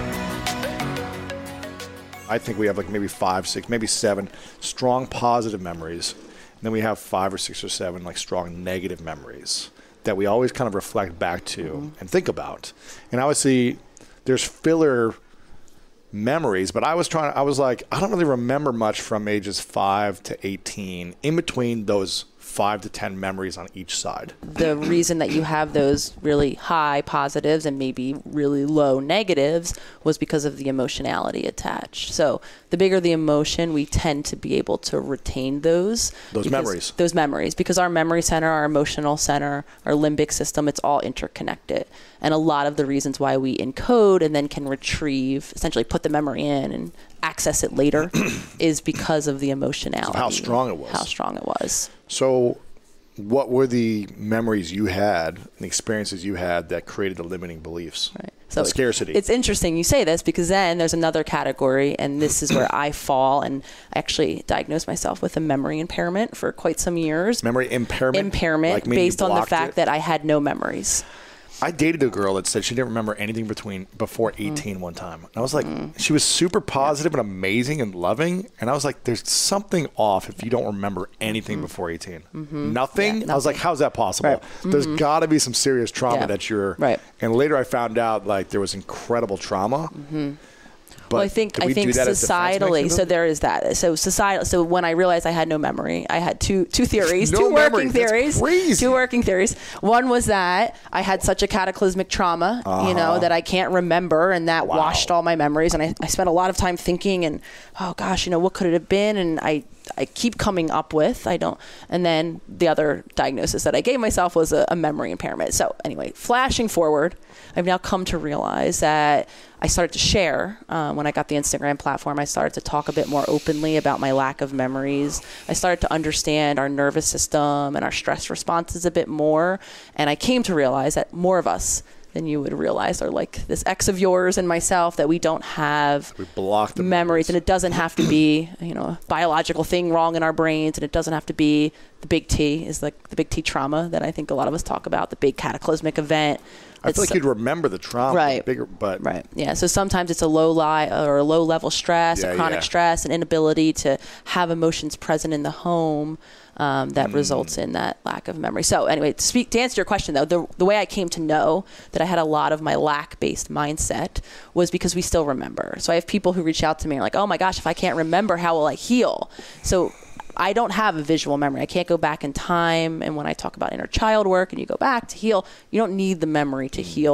I think we have like maybe five, six, maybe seven strong positive memories. And then we have five or six or seven like strong negative memories that we always kind of reflect back to mm-hmm. and think about. And obviously there's filler memories, but I was trying, I was like, I don't really remember much from ages five to eighteen in between those five to ten memories on each side. The reason that you have those really high positives and maybe really low negatives was because of the emotionality attached. So the bigger the emotion, we tend to be able to retain those. Those because, memories. Those memories. Because our memory center, our emotional center, our limbic system, it's all interconnected. And a lot of the reasons why we encode and then can retrieve, essentially put the memory in and access it later is because of the emotionality. So how strong it was. How strong it was. So what were the memories you had, the experiences you had that created the limiting beliefs? Right. So the scarcity. It's interesting you say this because then there's another category, and this is where I fall. And I actually diagnosed myself with a memory impairment for quite some years. Memory impairment? Impairment like based on the fact it? that I had no memories. I dated a girl that said she didn't remember anything between before eighteen mm. one time. And I was like, mm. she was super positive and amazing and loving. And I was like, there's something off if you don't remember anything mm. before eighteen. Mm-hmm. Nothing? Yeah, nothing? I was like, how's that possible? Right. Mm-hmm. There's got to be some serious trauma yeah. that you're. Right. And later I found out like there was incredible trauma. Mm-hmm. But well, I think I think societally, so there is that. So societal. So when I realized I had no memory, I had two two theories, no two memory. working theories, That's crazy. two working theories. One was that I had such a cataclysmic trauma, uh-huh. you know, that I can't remember, and that wow. washed all my memories. And I, I spent a lot of time thinking, and oh gosh, you know, what could it have been? And I I keep coming up with I don't. And then the other diagnosis that I gave myself was a, a memory impairment. So anyway, flashing forward, I've now come to realize that I started to share um, when I got the Instagram platform. I started to talk a bit more openly about my lack of memories. I started to understand our nervous system and our stress responses a bit more. And I came to realize that more of us than you would realize are like this ex of yours and myself, that we don't have we block the memories. memories. And it doesn't have to be, you know, a biological thing wrong in our brains. And it doesn't have to be the big T is like the big T trauma that I think a lot of us talk about, the big cataclysmic event. I feel like you'd remember the trauma, right? Bigger, but right, yeah. So sometimes it's a low lie or a low level stress, yeah, a chronic yeah. stress, an inability to have emotions present in the home um, that mm. results in that lack of memory. So anyway, to speak to answer your question though, the the way I came to know that I had a lot of my lack-based mindset was because we still remember. So I have people who reach out to me and are like, oh my gosh, if I can't remember, how will I heal? So I don't have a visual memory. I can't go back in time. And when I talk about inner child work and you go back to heal, you don't need the memory to heal.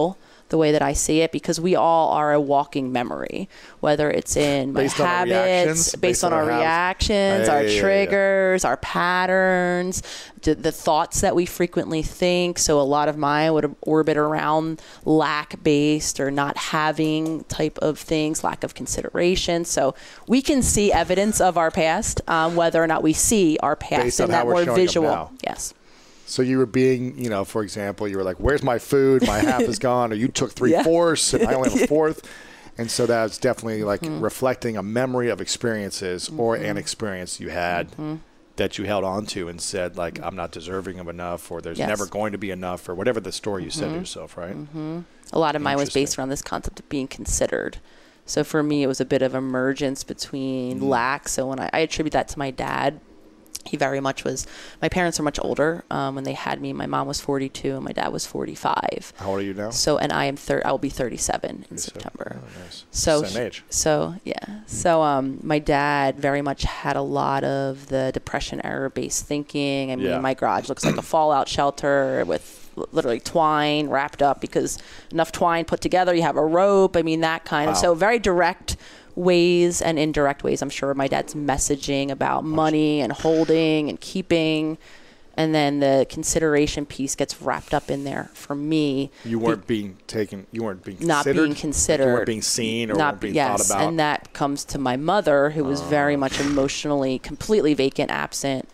the way that I see it, because we all are a walking memory, whether it's in my Based on our habits, reactions? based, Based on, on our our habits? reactions, Yeah, our yeah, yeah, yeah. triggers, our patterns, the, the thoughts that we frequently think. So a lot of mine would orbit around lack-based or not having type of things, lack of consideration. So we can see evidence of our past, um, whether or not we see our past Based in on how that we're more showing up visual. now. Yes. So you were being, you know, for example, you were like, where's my food? My half is gone. Or you took three Yeah. fourths and I only have a fourth. And so that's definitely like Mm-hmm. reflecting a memory of experiences mm-hmm. or an experience you had mm-hmm. that you held on to and said, like, I'm not deserving of enough, or there's Yes. never going to be enough, or whatever the story you mm-hmm. said to yourself, right? Mm-hmm. A lot of mine was based around this concept of being considered. So for me, it was a bit of emergence between mm-hmm. lack. So when I, I attribute that to my dad, he very much was, my parents are much older. Um, when they had me, my mom was forty-two and my dad was forty-five. How old are you now? So, and I am thir- I will be thirty-seven in thirty-seven. September. Oh, nice. So, Same age. So, yeah. So, um, my dad very much had a lot of the depression era based thinking. I mean, Yeah. my garage looks like a fallout shelter with literally twine wrapped up, because enough twine put together, you have a rope. I mean, that kind Wow. of, so very direct ways and indirect ways. I'm sure my dad's messaging about money and holding and keeping, and then the consideration piece gets wrapped up in there for me. You weren't Be- being taken, you weren't being not considered? being considered, Like you weren't being seen or not weren't being yes, thought about? and that comes to my mother, who was uh. very much emotionally completely vacant, absent,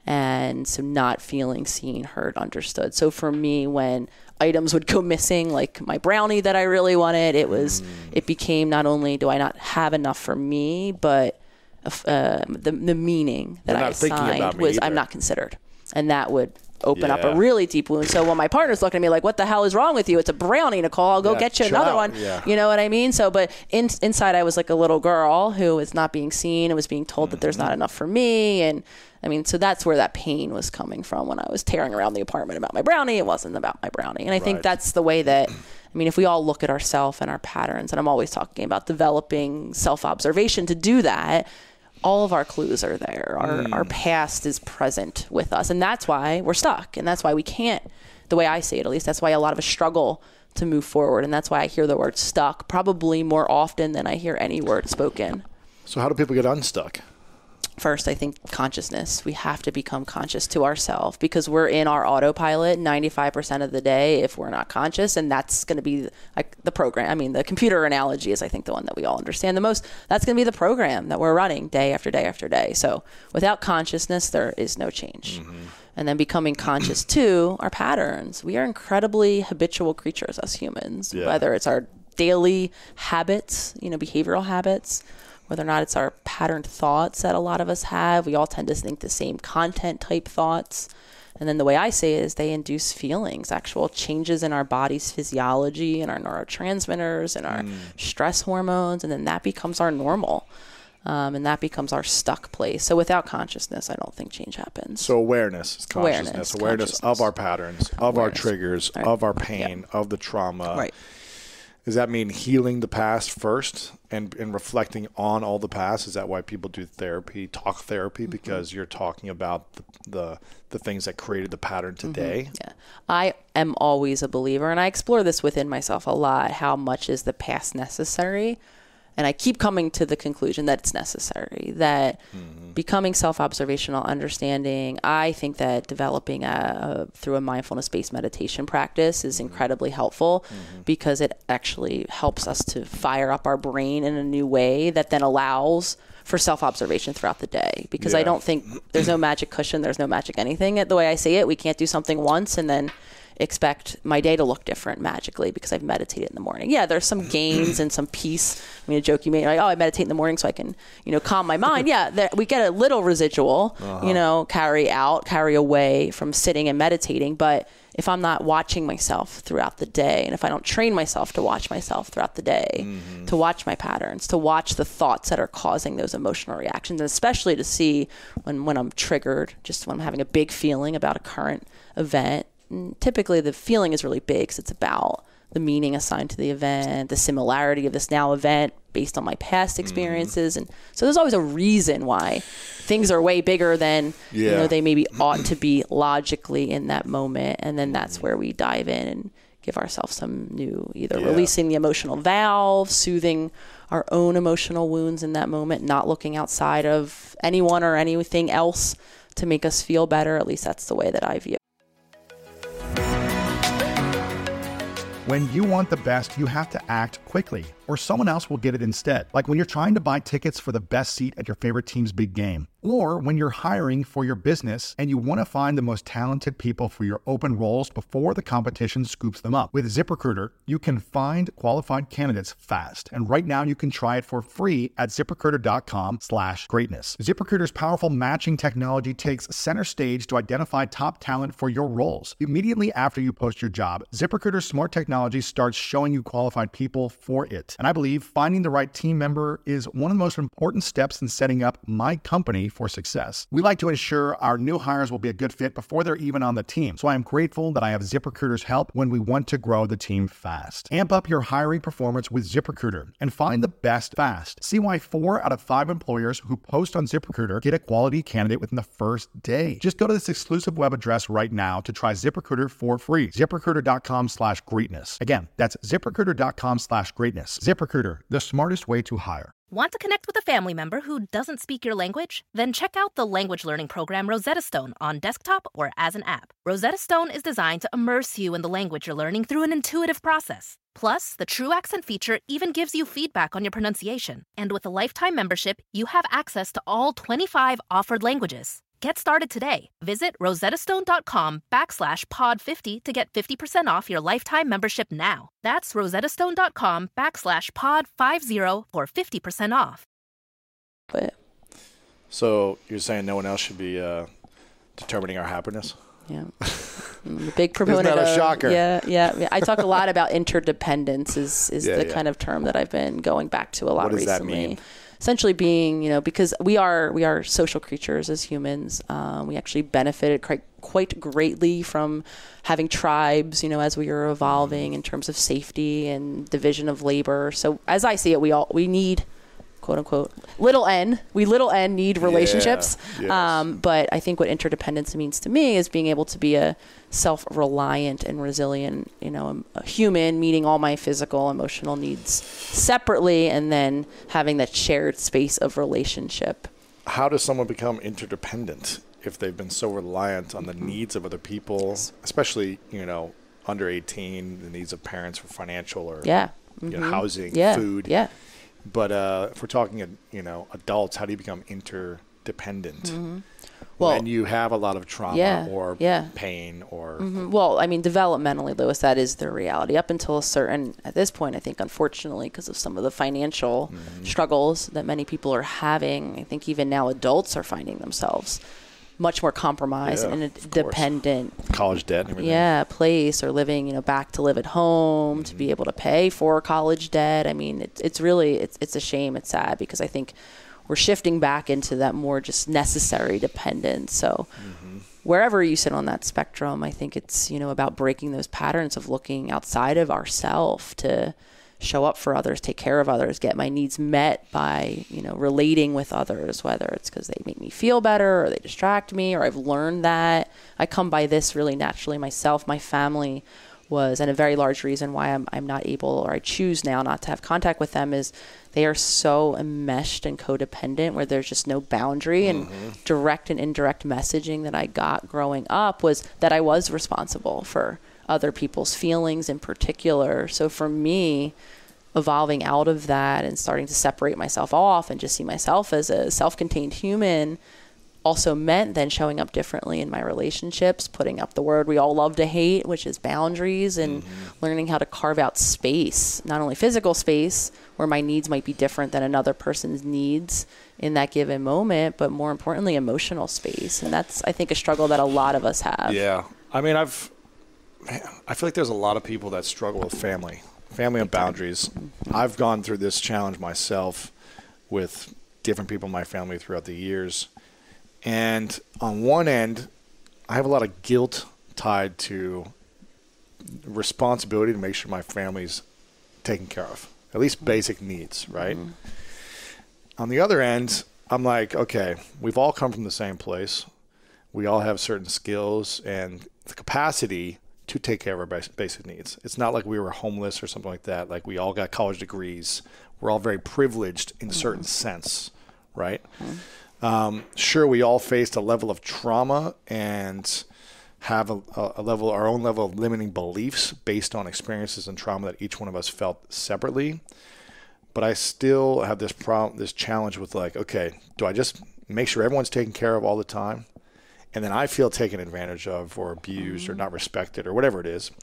and so not feeling seen, heard, understood. So for me, when items would go missing, like my brownie that I really wanted, it was mm. it became not only do I not have enough for me, but uh, the the meaning that I assigned was either. I'm not considered, and that would open yeah. up a really deep wound. So when my partner's looking at me like, what the hell is wrong with you? It's a brownie, Nicole. I'll go yeah, get you another out. one. Yeah. You know what I mean? So, but in, inside I was like a little girl who was not being seen and was being told mm-hmm. that there's not enough for me. And I mean, so that's where that pain was coming from when I was tearing around the apartment about my brownie. It wasn't about my brownie. And I right. think that's the way that, I mean, if we all look at ourselves and our patterns, and I'm always talking about developing self-observation to do that, all of our clues are there. Our mm. our past is present with us. And that's why we're stuck. And that's why we can't, the way I see it at least, that's why a lot of us struggle to move forward. And that's why I hear the word stuck probably more often than I hear any word spoken. So how do people get unstuck? First, I think consciousness. We have to become conscious to ourselves, because we're in our autopilot ninety-five percent of the day if we're not conscious. And that's going to be like the program. I mean, the computer analogy is, I think, the one that we all understand the most. That's going to be the program that we're running day after day after day. So without consciousness, there is no change. Mm-hmm. And then becoming conscious to our patterns. We are incredibly habitual creatures as humans, yeah. whether it's our daily habits, you know, behavioral habits, whether or not it's our patterned thoughts that a lot of us have. We all tend to think the same content type thoughts. And then the way I say it is they induce feelings, actual changes in our body's physiology and our neurotransmitters and our mm. stress hormones. And then that becomes our normal. Um, and that becomes our stuck place. So without consciousness, I don't think change happens. So awareness is consciousness. Awareness, awareness consciousness. Of our patterns, of awareness. Our triggers, right. of our pain, yep. of the trauma. Right. Does that mean healing the past first and, and reflecting on all the past? Is that why people do therapy, talk therapy? Mm-hmm. Because you're talking about the, the the things that created the pattern today? Mm-hmm. Yeah. I am always a believer, and I explore this within myself a lot, how much is the past necessary? And I keep coming to the conclusion that it's necessary, that mm-hmm. becoming self-observational, understanding, I think that developing a, a, through a mindfulness-based meditation practice is mm-hmm. incredibly helpful mm-hmm. because it actually helps us to fire up our brain in a new way that then allows for self-observation throughout the day. Because yeah. I don't think there's no magic cushion, there's no magic anything. The way I see it, we can't do something once and then expect my day to look different magically because I've meditated in the morning. Yeah, there's some gains and some peace. I mean, a joke you made, like, oh, I meditate in the morning so I can, you know, calm my mind. Yeah, there, we get a little residual, uh-huh. you know, carry out, carry away from sitting and meditating. But if I'm not watching myself throughout the day, and if I don't train myself to watch myself throughout the day, mm-hmm. to watch my patterns, to watch the thoughts that are causing those emotional reactions, and especially to see when, when I'm triggered, just when I'm having a big feeling about a current event. And typically the feeling is really big because it's about the meaning assigned to the event, the similarity of this now event based on my past experiences. Mm. And so there's always a reason why things are way bigger than yeah. you know they maybe ought to be logically in that moment. And then that's where we dive in and give ourselves some new, either Yeah. releasing the emotional valve, soothing our own emotional wounds in that moment, not looking outside of anyone or anything else to make us feel better. At least that's the way that I view it. When you want the best, you have to act quickly, or someone else will get it instead. Like when you're trying to buy tickets for the best seat at your favorite team's big game, or when you're hiring for your business and you want to find the most talented people for your open roles before the competition scoops them up. With ZipRecruiter, you can find qualified candidates fast. And right now you can try it for free at ZipRecruiter.com slash greatness. ZipRecruiter's powerful matching technology takes center stage to identify top talent for your roles. Immediately after you post your job, ZipRecruiter's smart technology starts showing you qualified people for it. And I believe finding the right team member is one of the most important steps in setting up my company for success. We like to ensure our new hires will be a good fit before they're even on the team. So I am grateful that I have ZipRecruiter's help when we want to grow the team fast. Amp up your hiring performance with ZipRecruiter and find the best fast. See why four out of five employers who post on ZipRecruiter get a quality candidate within the first day. Just go to this exclusive web address right now to try ZipRecruiter for free. ZipRecruiter.com slash greatness. Again, that's ZipRecruiter.com slash greatness. ZipRecruiter, the smartest way to hire. Want to connect with a family member who doesn't speak your language? Then check out the language learning program Rosetta Stone on desktop or as an app. Rosetta Stone is designed to immerse you in the language you're learning through an intuitive process. Plus, the True Accent feature even gives you feedback on your pronunciation. And with a lifetime membership, you have access to all twenty-five offered languages. Get started today. Visit rosettastone.com backslash pod 50 to get fifty percent off your lifetime membership now. That's rosettastone.com backslash pod 50 for fifty percent off. But So you're saying no one else should be uh, determining our happiness? yeah, I'm a big proponent Isn't that a of, shocker? Yeah, yeah, yeah. I talk a lot about interdependence is, is Yeah, the yeah. kind of term that I've been going back to a lot What does that recently. mean? Essentially being, you know, because we are we are social creatures as humans. Um, we actually benefited quite quite greatly from having tribes, you know, as we are evolving in terms of safety and division of labor. So as I see it, we all we need, quote unquote, little n. We little n need relationships. Yeah, yes. Um, but I think what interdependence means to me is being able to be a self-reliant and resilient, you know, a, a human, meeting all my physical, emotional needs separately, and then having that shared space of relationship. How does someone become interdependent if they've been so reliant on the needs of other people, especially, you know, under eighteen, the needs of parents for financial or Yeah. you know, Mhm. housing, Yeah. food? Yeah. But uh, if we're talking, uh, you know, adults, how do you become interdependent Mhm. Well, when you have a lot of trauma yeah, or yeah. pain or Mhm. Well, I mean, developmentally, Lewis, that is the reality. Up until a certain, at this point, I think, unfortunately, because of some of the financial Mm-hmm. struggles that many people are having, I think even now adults are finding themselves much more compromised Yeah, and of course. dependent. college debt and everything? Yeah, place or living, you know, back to live at home to be able to pay for college debt. I mean, it's it's really it's it's a shame. It's sad because I think we're shifting back into that more just necessary dependence. So wherever you sit on that spectrum, I think it's, you know, about breaking those patterns of looking outside of ourself to show up for others, take care of others, get my needs met by, you know, relating with others, whether it's because they make me feel better or they distract me or I've learned that. I come by this really naturally myself. My family was, and a very large reason why I'm, I'm not able, or I choose now not to have contact with them, is they are so enmeshed and codependent where there's just no boundary. And direct and indirect messaging that I got growing up was that I was responsible for other people's feelings in particular. So for me, evolving out of that and starting to separate myself off and just see myself as a self-contained human also meant then showing up differently in my relationships, putting up the word we all love to hate, which is boundaries, and learning how to carve out space, not only physical space where my needs might be different than another person's needs in that given moment, but more importantly, emotional space. And that's, I think, a struggle that a lot of us have. Yeah. I mean, I've, I feel like there's a lot of people that struggle with family, family and boundaries. I've gone through this challenge myself with different people in my family throughout the years. And on one end, I have a lot of guilt tied to responsibility to make sure my family's taken care of, at least basic needs, right? Mm-hmm. On the other end, I'm like, okay, we've all come from the same place. We all have certain skills and the capacity to take care of our basic, basic needs. It's not like we were homeless or something like that. Like we all got college degrees. We're all very privileged in a certain mm-hmm. sense, right? Mm-hmm. Um, sure, we all faced a level of trauma and have a, a level, our own level of limiting beliefs based on experiences and trauma that each one of us felt separately. But I still have this problem, this challenge with like, okay, do I just make sure everyone's taken care of all the time? And then I feel taken advantage of or abused mm-hmm. or not respected or whatever it is.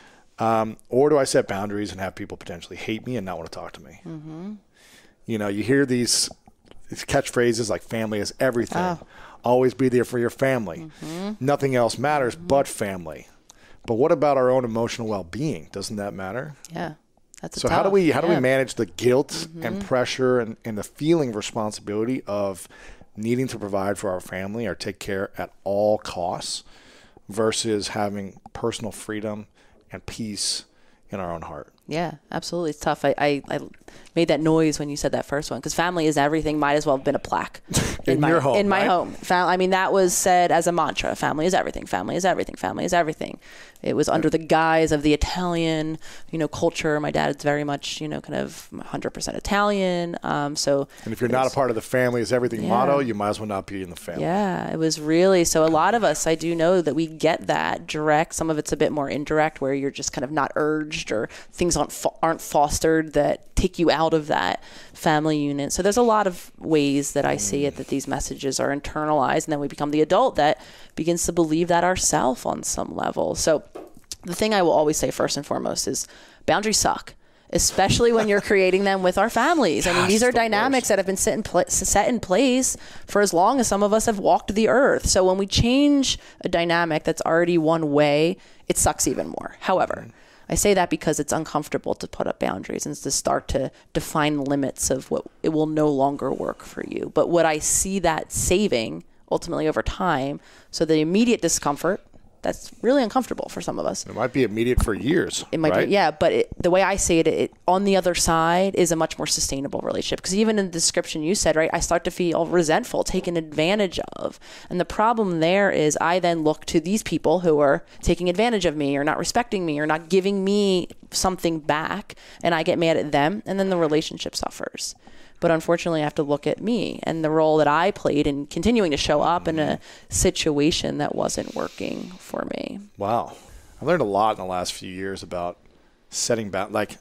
Um, or do I set boundaries and have people potentially hate me and not want to talk to me? Mm-hmm. You know, you hear these, these catchphrases like family is everything. Oh. Always be there for your family. Mm-hmm. Nothing else matters mm-hmm. but family. But what about our own emotional well-being? Doesn't that matter? Yeah. That's so tough. how do we how yeah. do we manage the guilt mm-hmm. and pressure and, and the feeling of responsibility of needing to provide for our family or take care at all costs versus having personal freedom and peace in our own heart? Yeah, absolutely. It's tough. I, I, I made that noise when you said that first one because family is everything might as well have been a plaque in, in my your home. In my right? home. Fam- I mean, that was said as a mantra. Family is everything. Family is everything. Family is everything. It was under the guise of the Italian, you know, culture. My dad is very much, you know, kind of one hundred percent Italian. Um, so. And if you're not a part of the family is everything yeah. motto, you might as well not be in the family. Yeah, it was really, so a lot of us, I do know that we get that direct. Some of it's a bit more indirect where you're just kind of not urged or things aren't, fo- aren't fostered that take you out of that family unit. So there's a lot of ways that I see it that these messages are internalized, and then we become the adult that begins to believe that ourselves on some level. So the thing I will always say first and foremost is boundaries suck, especially when you're creating them with our families. I mean, these are dynamics that have been set in, pl- set in place for as long as some of us have walked the earth. So when we change a dynamic that's already one way, it sucks even more. However, I say that because it's uncomfortable to put up boundaries and to start to define limits of what it will no longer work for you. But what I see that saving ultimately over time, so the immediate discomfort, that's really uncomfortable for some of us. It might be immediate for years. It might right? be, yeah. But it, the way I see it, it, on the other side is a much more sustainable relationship. Because even in the description you said, right, I start to feel resentful, taken advantage of. And the problem there is I then look to these people who are taking advantage of me or not respecting me or not giving me something back. And I get mad at them. And then the relationship suffers. But unfortunately, I have to look at me and the role that I played in continuing to show up in a situation that wasn't working for me. Wow. I've learned a lot in the last few years about setting boundaries. Like,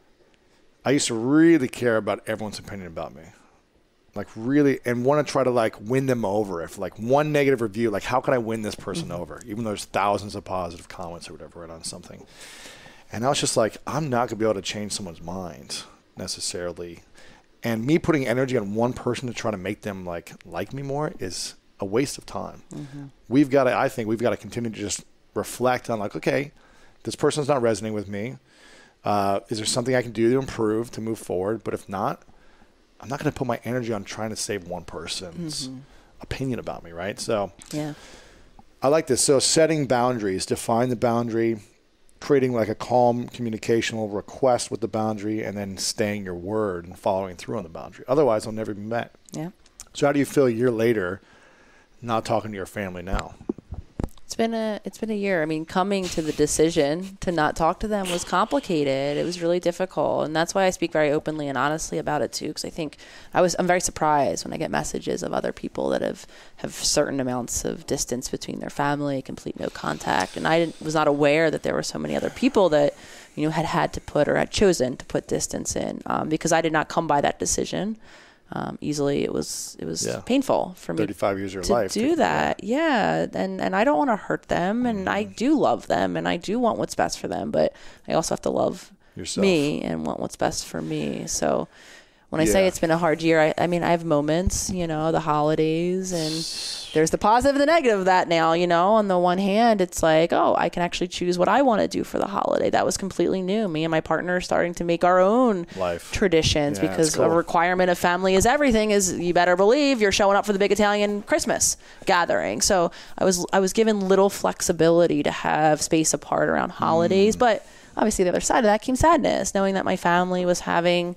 I used to really care about everyone's opinion about me. Like, really, and want to try to, like, win them over. If, like, one negative review, like, how can I win this person mm-hmm. over? Even though there's thousands of positive comments or whatever right, on something. And I was just like, I'm not going to be able to change someone's mind necessarily. And me putting energy on one person to try to make them like like me more is a waste of time. Mm-hmm. We've got to, I think we've got to continue to just reflect on like, okay, this person's not resonating with me. Uh, is there something I can do to improve, to move forward? But if not, I'm not going to put my energy on trying to save one person's mm-hmm. opinion about me, right? So yeah, I like this. So setting boundaries, define the boundary, creating like a calm communicational request with the boundary, and then staying your word and following through on the boundary. Otherwise, they'll never be met. Yeah. So how do you feel a year later not talking to your family now? It's been a it's been a year. I mean, coming to the decision to not talk to them was complicated. It was really difficult, and that's why I speak very openly and honestly about it too. Because I think I was I'm very surprised when I get messages of other people that have have certain amounts of distance between their family, complete no contact, and I didn't, was not aware that there were so many other people that you know had had to put or had chosen to put distance in um, because I did not come by that decision. Um, easily. It was it was yeah. painful for me thirty-five years of your to life do that. Yeah, and and I don't want to hurt them, and mm. I do love them, and I do want what's best for them, but I also have to love yourself, me, and want what's best for me. So when I yeah. say it's been a hard year, I, I mean I have moments, you know, the holidays, and there's the positive and the negative of that now. You know, on the one hand, it's like, oh, I can actually choose what I want to do for the holiday. That was completely new. Me and my partner are starting to make our own life traditions yeah, because cool. a requirement of family is everything is you better believe you're showing up for the big Italian Christmas gathering. So I was I was given little flexibility to have space apart around holidays, mm. but obviously the other side of that came sadness, knowing that my family was having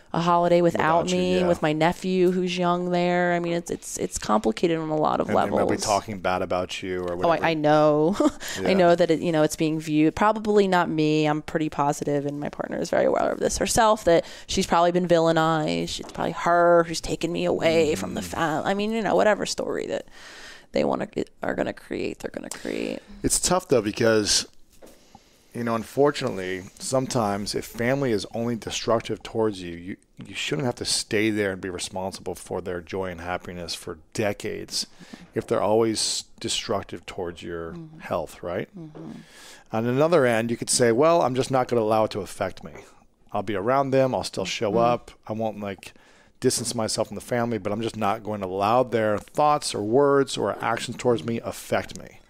a holiday without, Without you, me, yeah. with my nephew who's young there. I mean, it's it's it's complicated on a lot of And levels. they might be talking bad about you or Oh, whatever. I, I know. Yeah. I know that it, you know, it's being viewed. Probably not me. I'm pretty positive, and my partner is very aware of this herself. That she's probably been villainized. It's probably her who's taken me away from the family. I mean, you know, whatever story that they want to are going to create, they're going to create. It's tough though because, you know, unfortunately, sometimes if family is only destructive towards you, you you shouldn't have to stay there and be responsible for their joy and happiness for decades if they're always destructive towards your mm-hmm. health, right? Mm-hmm. On another end, you could say, well, I'm just not going to allow it to affect me. I'll be around them. I'll still show mm-hmm. up. I won't like distance myself from the family, but I'm just not going to allow their thoughts or words or actions towards me affect me.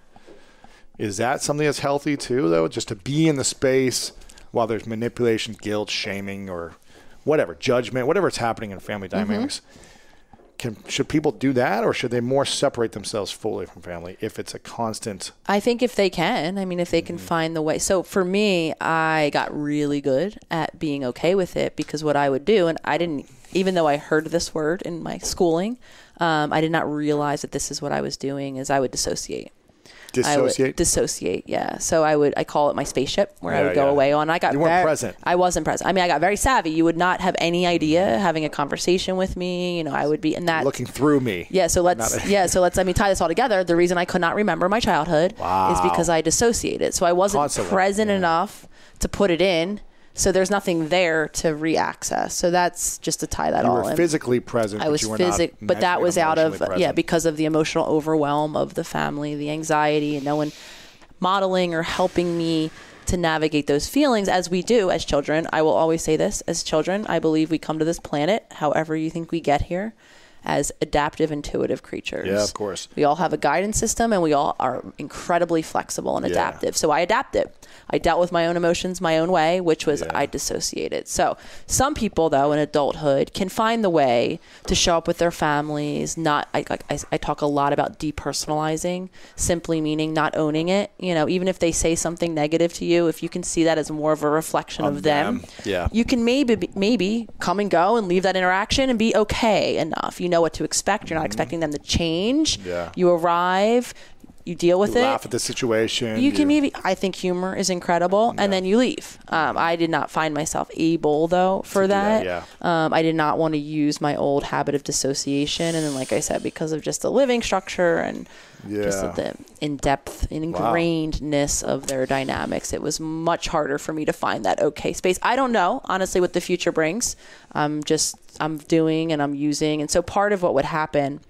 Is that something that's healthy too, though? Just to be in the space while there's manipulation, guilt, shaming, or whatever, judgment, whatever it's happening in family dynamics. Mm-hmm. Can, should people do that, or should they more separate themselves fully from family if it's a constant? I think if they can, I mean, if they can mm-hmm. find the way. So for me, I got really good at being okay with it because what I would do, and I didn't, even though I heard this word in my schooling, um, I did not realize that this is what I was doing, is I would dissociate. Dissociate? I would dissociate, yeah. So I would, I call it my spaceship, where yeah, I would go yeah. away on. I got you weren't very, present. I wasn't present. I mean, I got very savvy. You would not have any idea having a conversation with me. You know, I would be in that. Looking through me. Yeah, so let's, yeah, so let's, I mean, tie this all together. The reason I could not remember my childhood wow. is because I dissociated. So I wasn't Constantly. present yeah. enough to put it in. So there's nothing there to re-access. So that's just to tie that you all were in. physically present, I but was you were physic, not but that was out of present. yeah because of the emotional overwhelm of the family, the anxiety, and no one modeling or helping me to navigate those feelings as we do as children. I will always say this: as children, I believe we come to this planet, however you think we get here, as adaptive, intuitive creatures. Yeah, of course. We all have a guidance system, and we all are incredibly flexible and yeah. adaptive. So I adapted. I dealt with my own emotions my own way, which was yeah. I dissociated. So some people, though, in adulthood can find the way to show up with their families. Not, I, I, I talk a lot about depersonalizing, simply meaning not owning it. You know, even if they say something negative to you, if you can see that as more of a reflection of, of them, them, yeah. you can maybe maybe come and go and leave that interaction and be okay enough. You know what to expect. You're not mm-hmm. expecting them to change. Yeah. You arrive. You deal with you it. Laugh at the situation. You, you can maybe, I think humor is incredible, yeah. and then you leave. Um, I did not find myself able, though, for that. that yeah. um, I did not want to use my old habit of dissociation. And then, like I said, because of just the living structure and yeah. just the in-depth and ingrainedness wow. of their dynamics, it was much harder for me to find that okay space. I don't know, honestly, what the future brings. I'm just, I'm doing and I'm using. And so part of what would happen,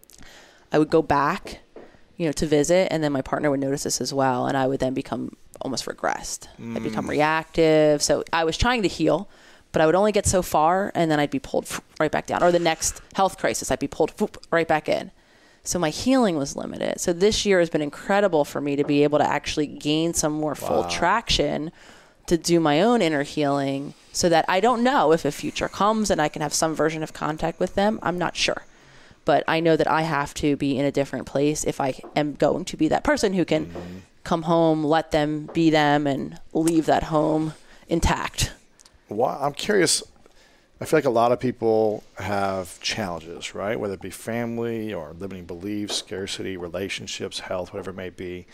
I would go back, you know, to visit, and then my partner would notice this as well, and I would then become almost regressed. Mm. I'd become reactive. So I was trying to heal, but I would only get so far, and then I'd be pulled right back down. Or the next health crisis, I'd be pulled right back in. So my healing was limited. So this year has been incredible for me to be able to actually gain some more full wow. traction to do my own inner healing, so that I don't know if a future comes and I can have some version of contact with them. I'm not sure. But I know that I have to be in a different place if I am going to be that person who can mm-hmm. come home, let them be them, and leave that home intact. Well, I'm curious. I feel like a lot of people have challenges, right? Whether it be family or limiting beliefs, scarcity, relationships, health, whatever it may be.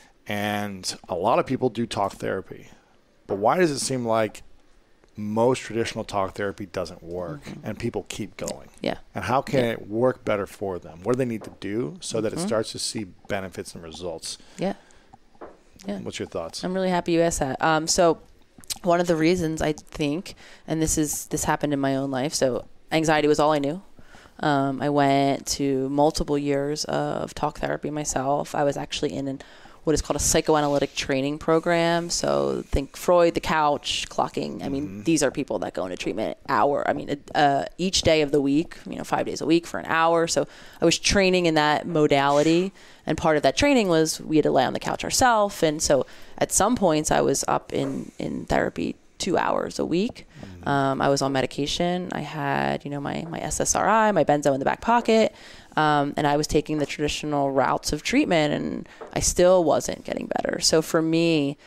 And a lot of people do talk therapy. But why does it seem like most traditional talk therapy doesn't work mm-hmm. and people keep going? Yeah. And how can yeah. it work better for them? What do they need to do so that mm-hmm. it starts to see benefits and results? Yeah. Yeah. What's your thoughts? I'm really happy you asked that. Um, so one of the reasons I think, and this is, this happened in my own life. So anxiety was all I knew. Um, I went to multiple years of talk therapy myself. I was actually in an what is called a psychoanalytic training program. So think Freud, the couch, clocking. I mean, mm-hmm. these are people that go into treatment hour. I mean, uh, each day of the week, you know, five days a week for an hour. So I was training in that modality. And part of that training was we had to lay on the couch ourselves. And so at some points I was up in, in therapy two hours a week. Mm-hmm. Um, I was on medication. I had, you know, my, my S S R I, my benzo in the back pocket. Um, and I was taking the traditional routes of treatment, and I still wasn't getting better. So for me,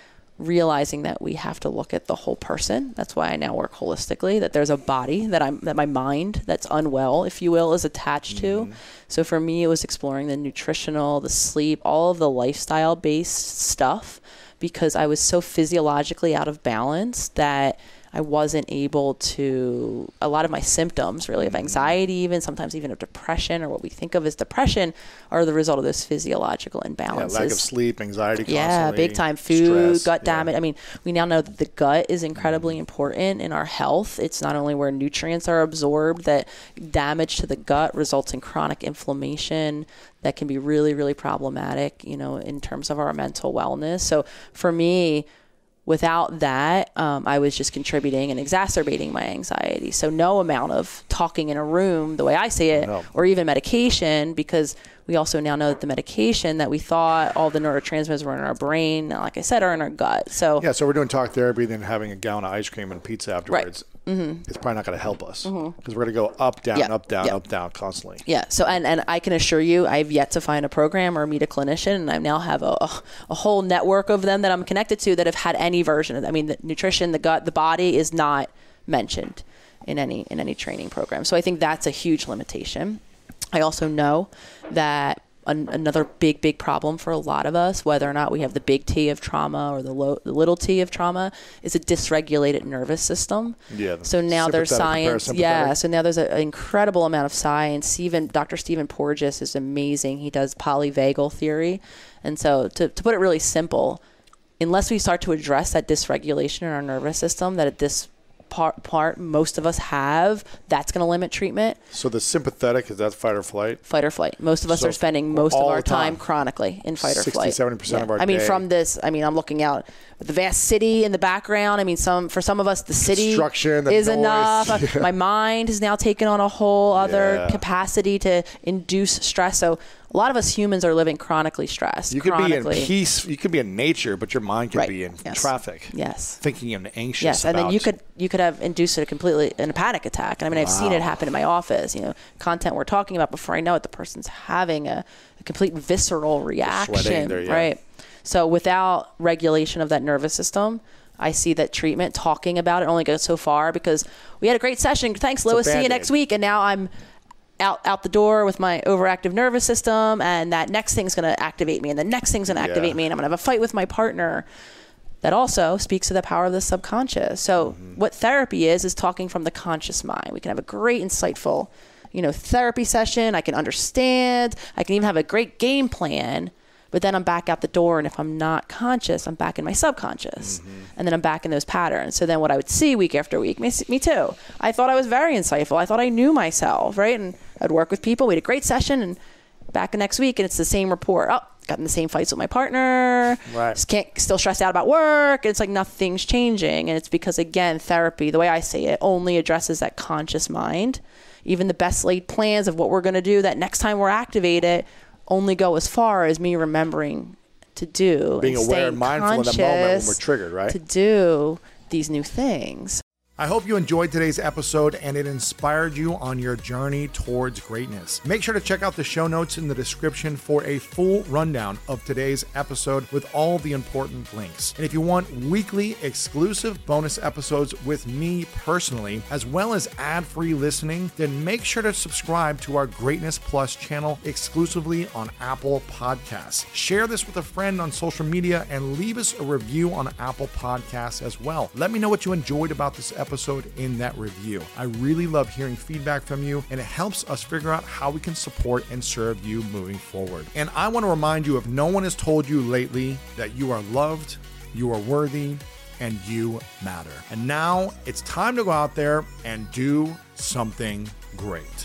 realizing that we have to look at the whole person. That's why I now work holistically, that there's a body that I'm, that my mind that's unwell, if you will, is attached mm-hmm. to. So for me, it was exploring the nutritional, the sleep, all of the lifestyle based stuff, because I was so physiologically out of balance that I wasn't able to, a lot of my symptoms really of anxiety, even sometimes even of depression, or what we think of as depression, are the result of those physiological imbalances. Yeah, lack of sleep, anxiety constantly. Yeah, big time. Food, stress, gut yeah. damage. I mean, we now know that the gut is incredibly important in our health. It's not only where nutrients are absorbed, that damage to the gut results in chronic inflammation that can be really, really problematic, you know, in terms of our mental wellness. So for me, without that, um, I was just contributing and exacerbating my anxiety. So no amount of talking in a room, the way I see it, no. or even medication, because we also now know that the medication that we thought all the neurotransmitters were in our brain, like I said, are in our gut. So yeah, so we're doing talk therapy, then having a gallon of ice cream and pizza afterwards. Right. Mm-hmm. It's probably not going to help us because mm-hmm. we're going to go up, down, yeah. up, down, yeah. up, down constantly. Yeah. So, and, and I can assure you, I've yet to find a program or meet a clinician, and I now have a, a whole network of them that I'm connected to that have had any version of, I mean, the nutrition, the gut, the body is not mentioned in any, in any training program. So I think that's a huge limitation. I also know that An- another big, big problem for a lot of us, whether or not we have the big T of trauma or the, low, the little T of trauma, is a dysregulated nervous system. Yeah. So now there's science. Yeah. So now there's an incredible amount of science. Stephen, Doctor Stephen Porges is amazing. He does polyvagal theory. And so to, to put it really simple, unless we start to address that dysregulation in our nervous system, that at this Part, part most of us have, that's going to limit treatment. So the sympathetic, is that fight or flight? Fight or flight. Most of us so are spending most of our time, time chronically in fight or sixty, flight. seventy percent yeah. of our I mean, day. from this, I mean, I'm looking out at the vast city in the background. I mean, some for some of us, the city Construction, the is noise. enough. Yeah. My mind has now taken on a whole other Yeah. capacity to induce stress. So a lot of us humans are living chronically stressed. You could chronically. be in peace. You could be in nature, but your mind could Right. be in Yes. traffic. Yes. Thinking and anxious. Yes, and about. then you could you could have induced it completely in a panic attack. And I mean, I've wow. seen it happen in my office. You know, content we're talking about, before I know it, the person's having a, a complete visceral reaction. There, yeah. Right. So without regulation of that nervous system, I see that treatment, talking about it, only goes so far, because we had a great session. Thanks, Louis. See you next week. And now I'm out out the door with my overactive nervous system, and that next thing's going to activate me, and the next thing's going to activate yeah. me, and I'm going to have a fight with my partner. That also speaks to the power of the subconscious. So mm-hmm. what therapy is, is talking from the conscious mind. We can have a great, insightful, you know, therapy session. I can understand. I can even have a great game plan. But then I'm back out the door, and if I'm not conscious, I'm back in my subconscious. Mm-hmm. And then I'm back in those patterns. So then what I would see week after week, me, me too. I thought I was very insightful. I thought I knew myself, right? And I'd work with people. We had a great session, and back the next week, and it's the same report. Oh, got in the same fights with my partner. Right. Just can't, still stressed out about work. It's like nothing's changing. And it's because, again, therapy, the way I see it, only addresses that conscious mind. Even the best laid plans of what we're going to do, that next time we're activated, only go as far as me remembering to do. Being and aware and mindful in the moment when we're triggered, right? To do these new things. I hope you enjoyed today's episode and it inspired you on your journey towards greatness. Make sure to check out the show notes in the description for a full rundown of today's episode with all the important links. And if you want weekly exclusive bonus episodes with me personally, as well as ad-free listening, then make sure to subscribe to our Greatness Plus channel exclusively on Apple Podcasts. Share this with a friend on social media and leave us a review on Apple Podcasts as well. Let me know what you enjoyed about this episode episode in that review. I really love hearing feedback from you, and it helps us figure out how we can support and serve you moving forward. And I want to remind you, if no one has told you lately, that you are loved, you are worthy, and you matter. And now it's time to go out there and do something great.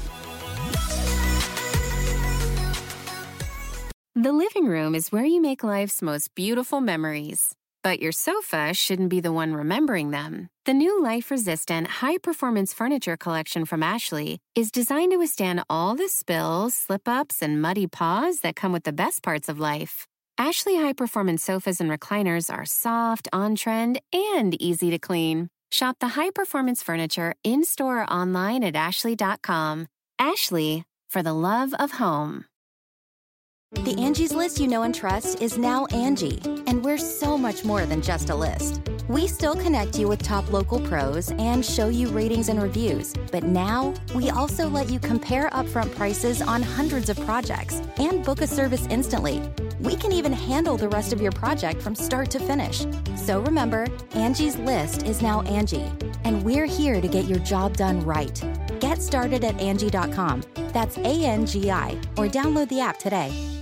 The living room is where you make life's most beautiful memories. But your sofa shouldn't be the one remembering them. The new life-resistant, high-performance furniture collection from Ashley is designed to withstand all the spills, slip-ups, and muddy paws that come with the best parts of life. Ashley high-performance sofas and recliners are soft, on-trend, and easy to clean. Shop the high-performance furniture in-store or online at ashley dot com. Ashley, for the love of home. The Angie's List you know and trust is now Angie, and we're so much more than just a list. We still connect you with top local pros and show you ratings and reviews, but now we also let you compare upfront prices on hundreds of projects and book a service instantly. We can even handle the rest of your project from start to finish. So remember, Angie's List is now Angie, and we're here to get your job done right. Get started at Angie dot com. That's A N G I, or download the app today.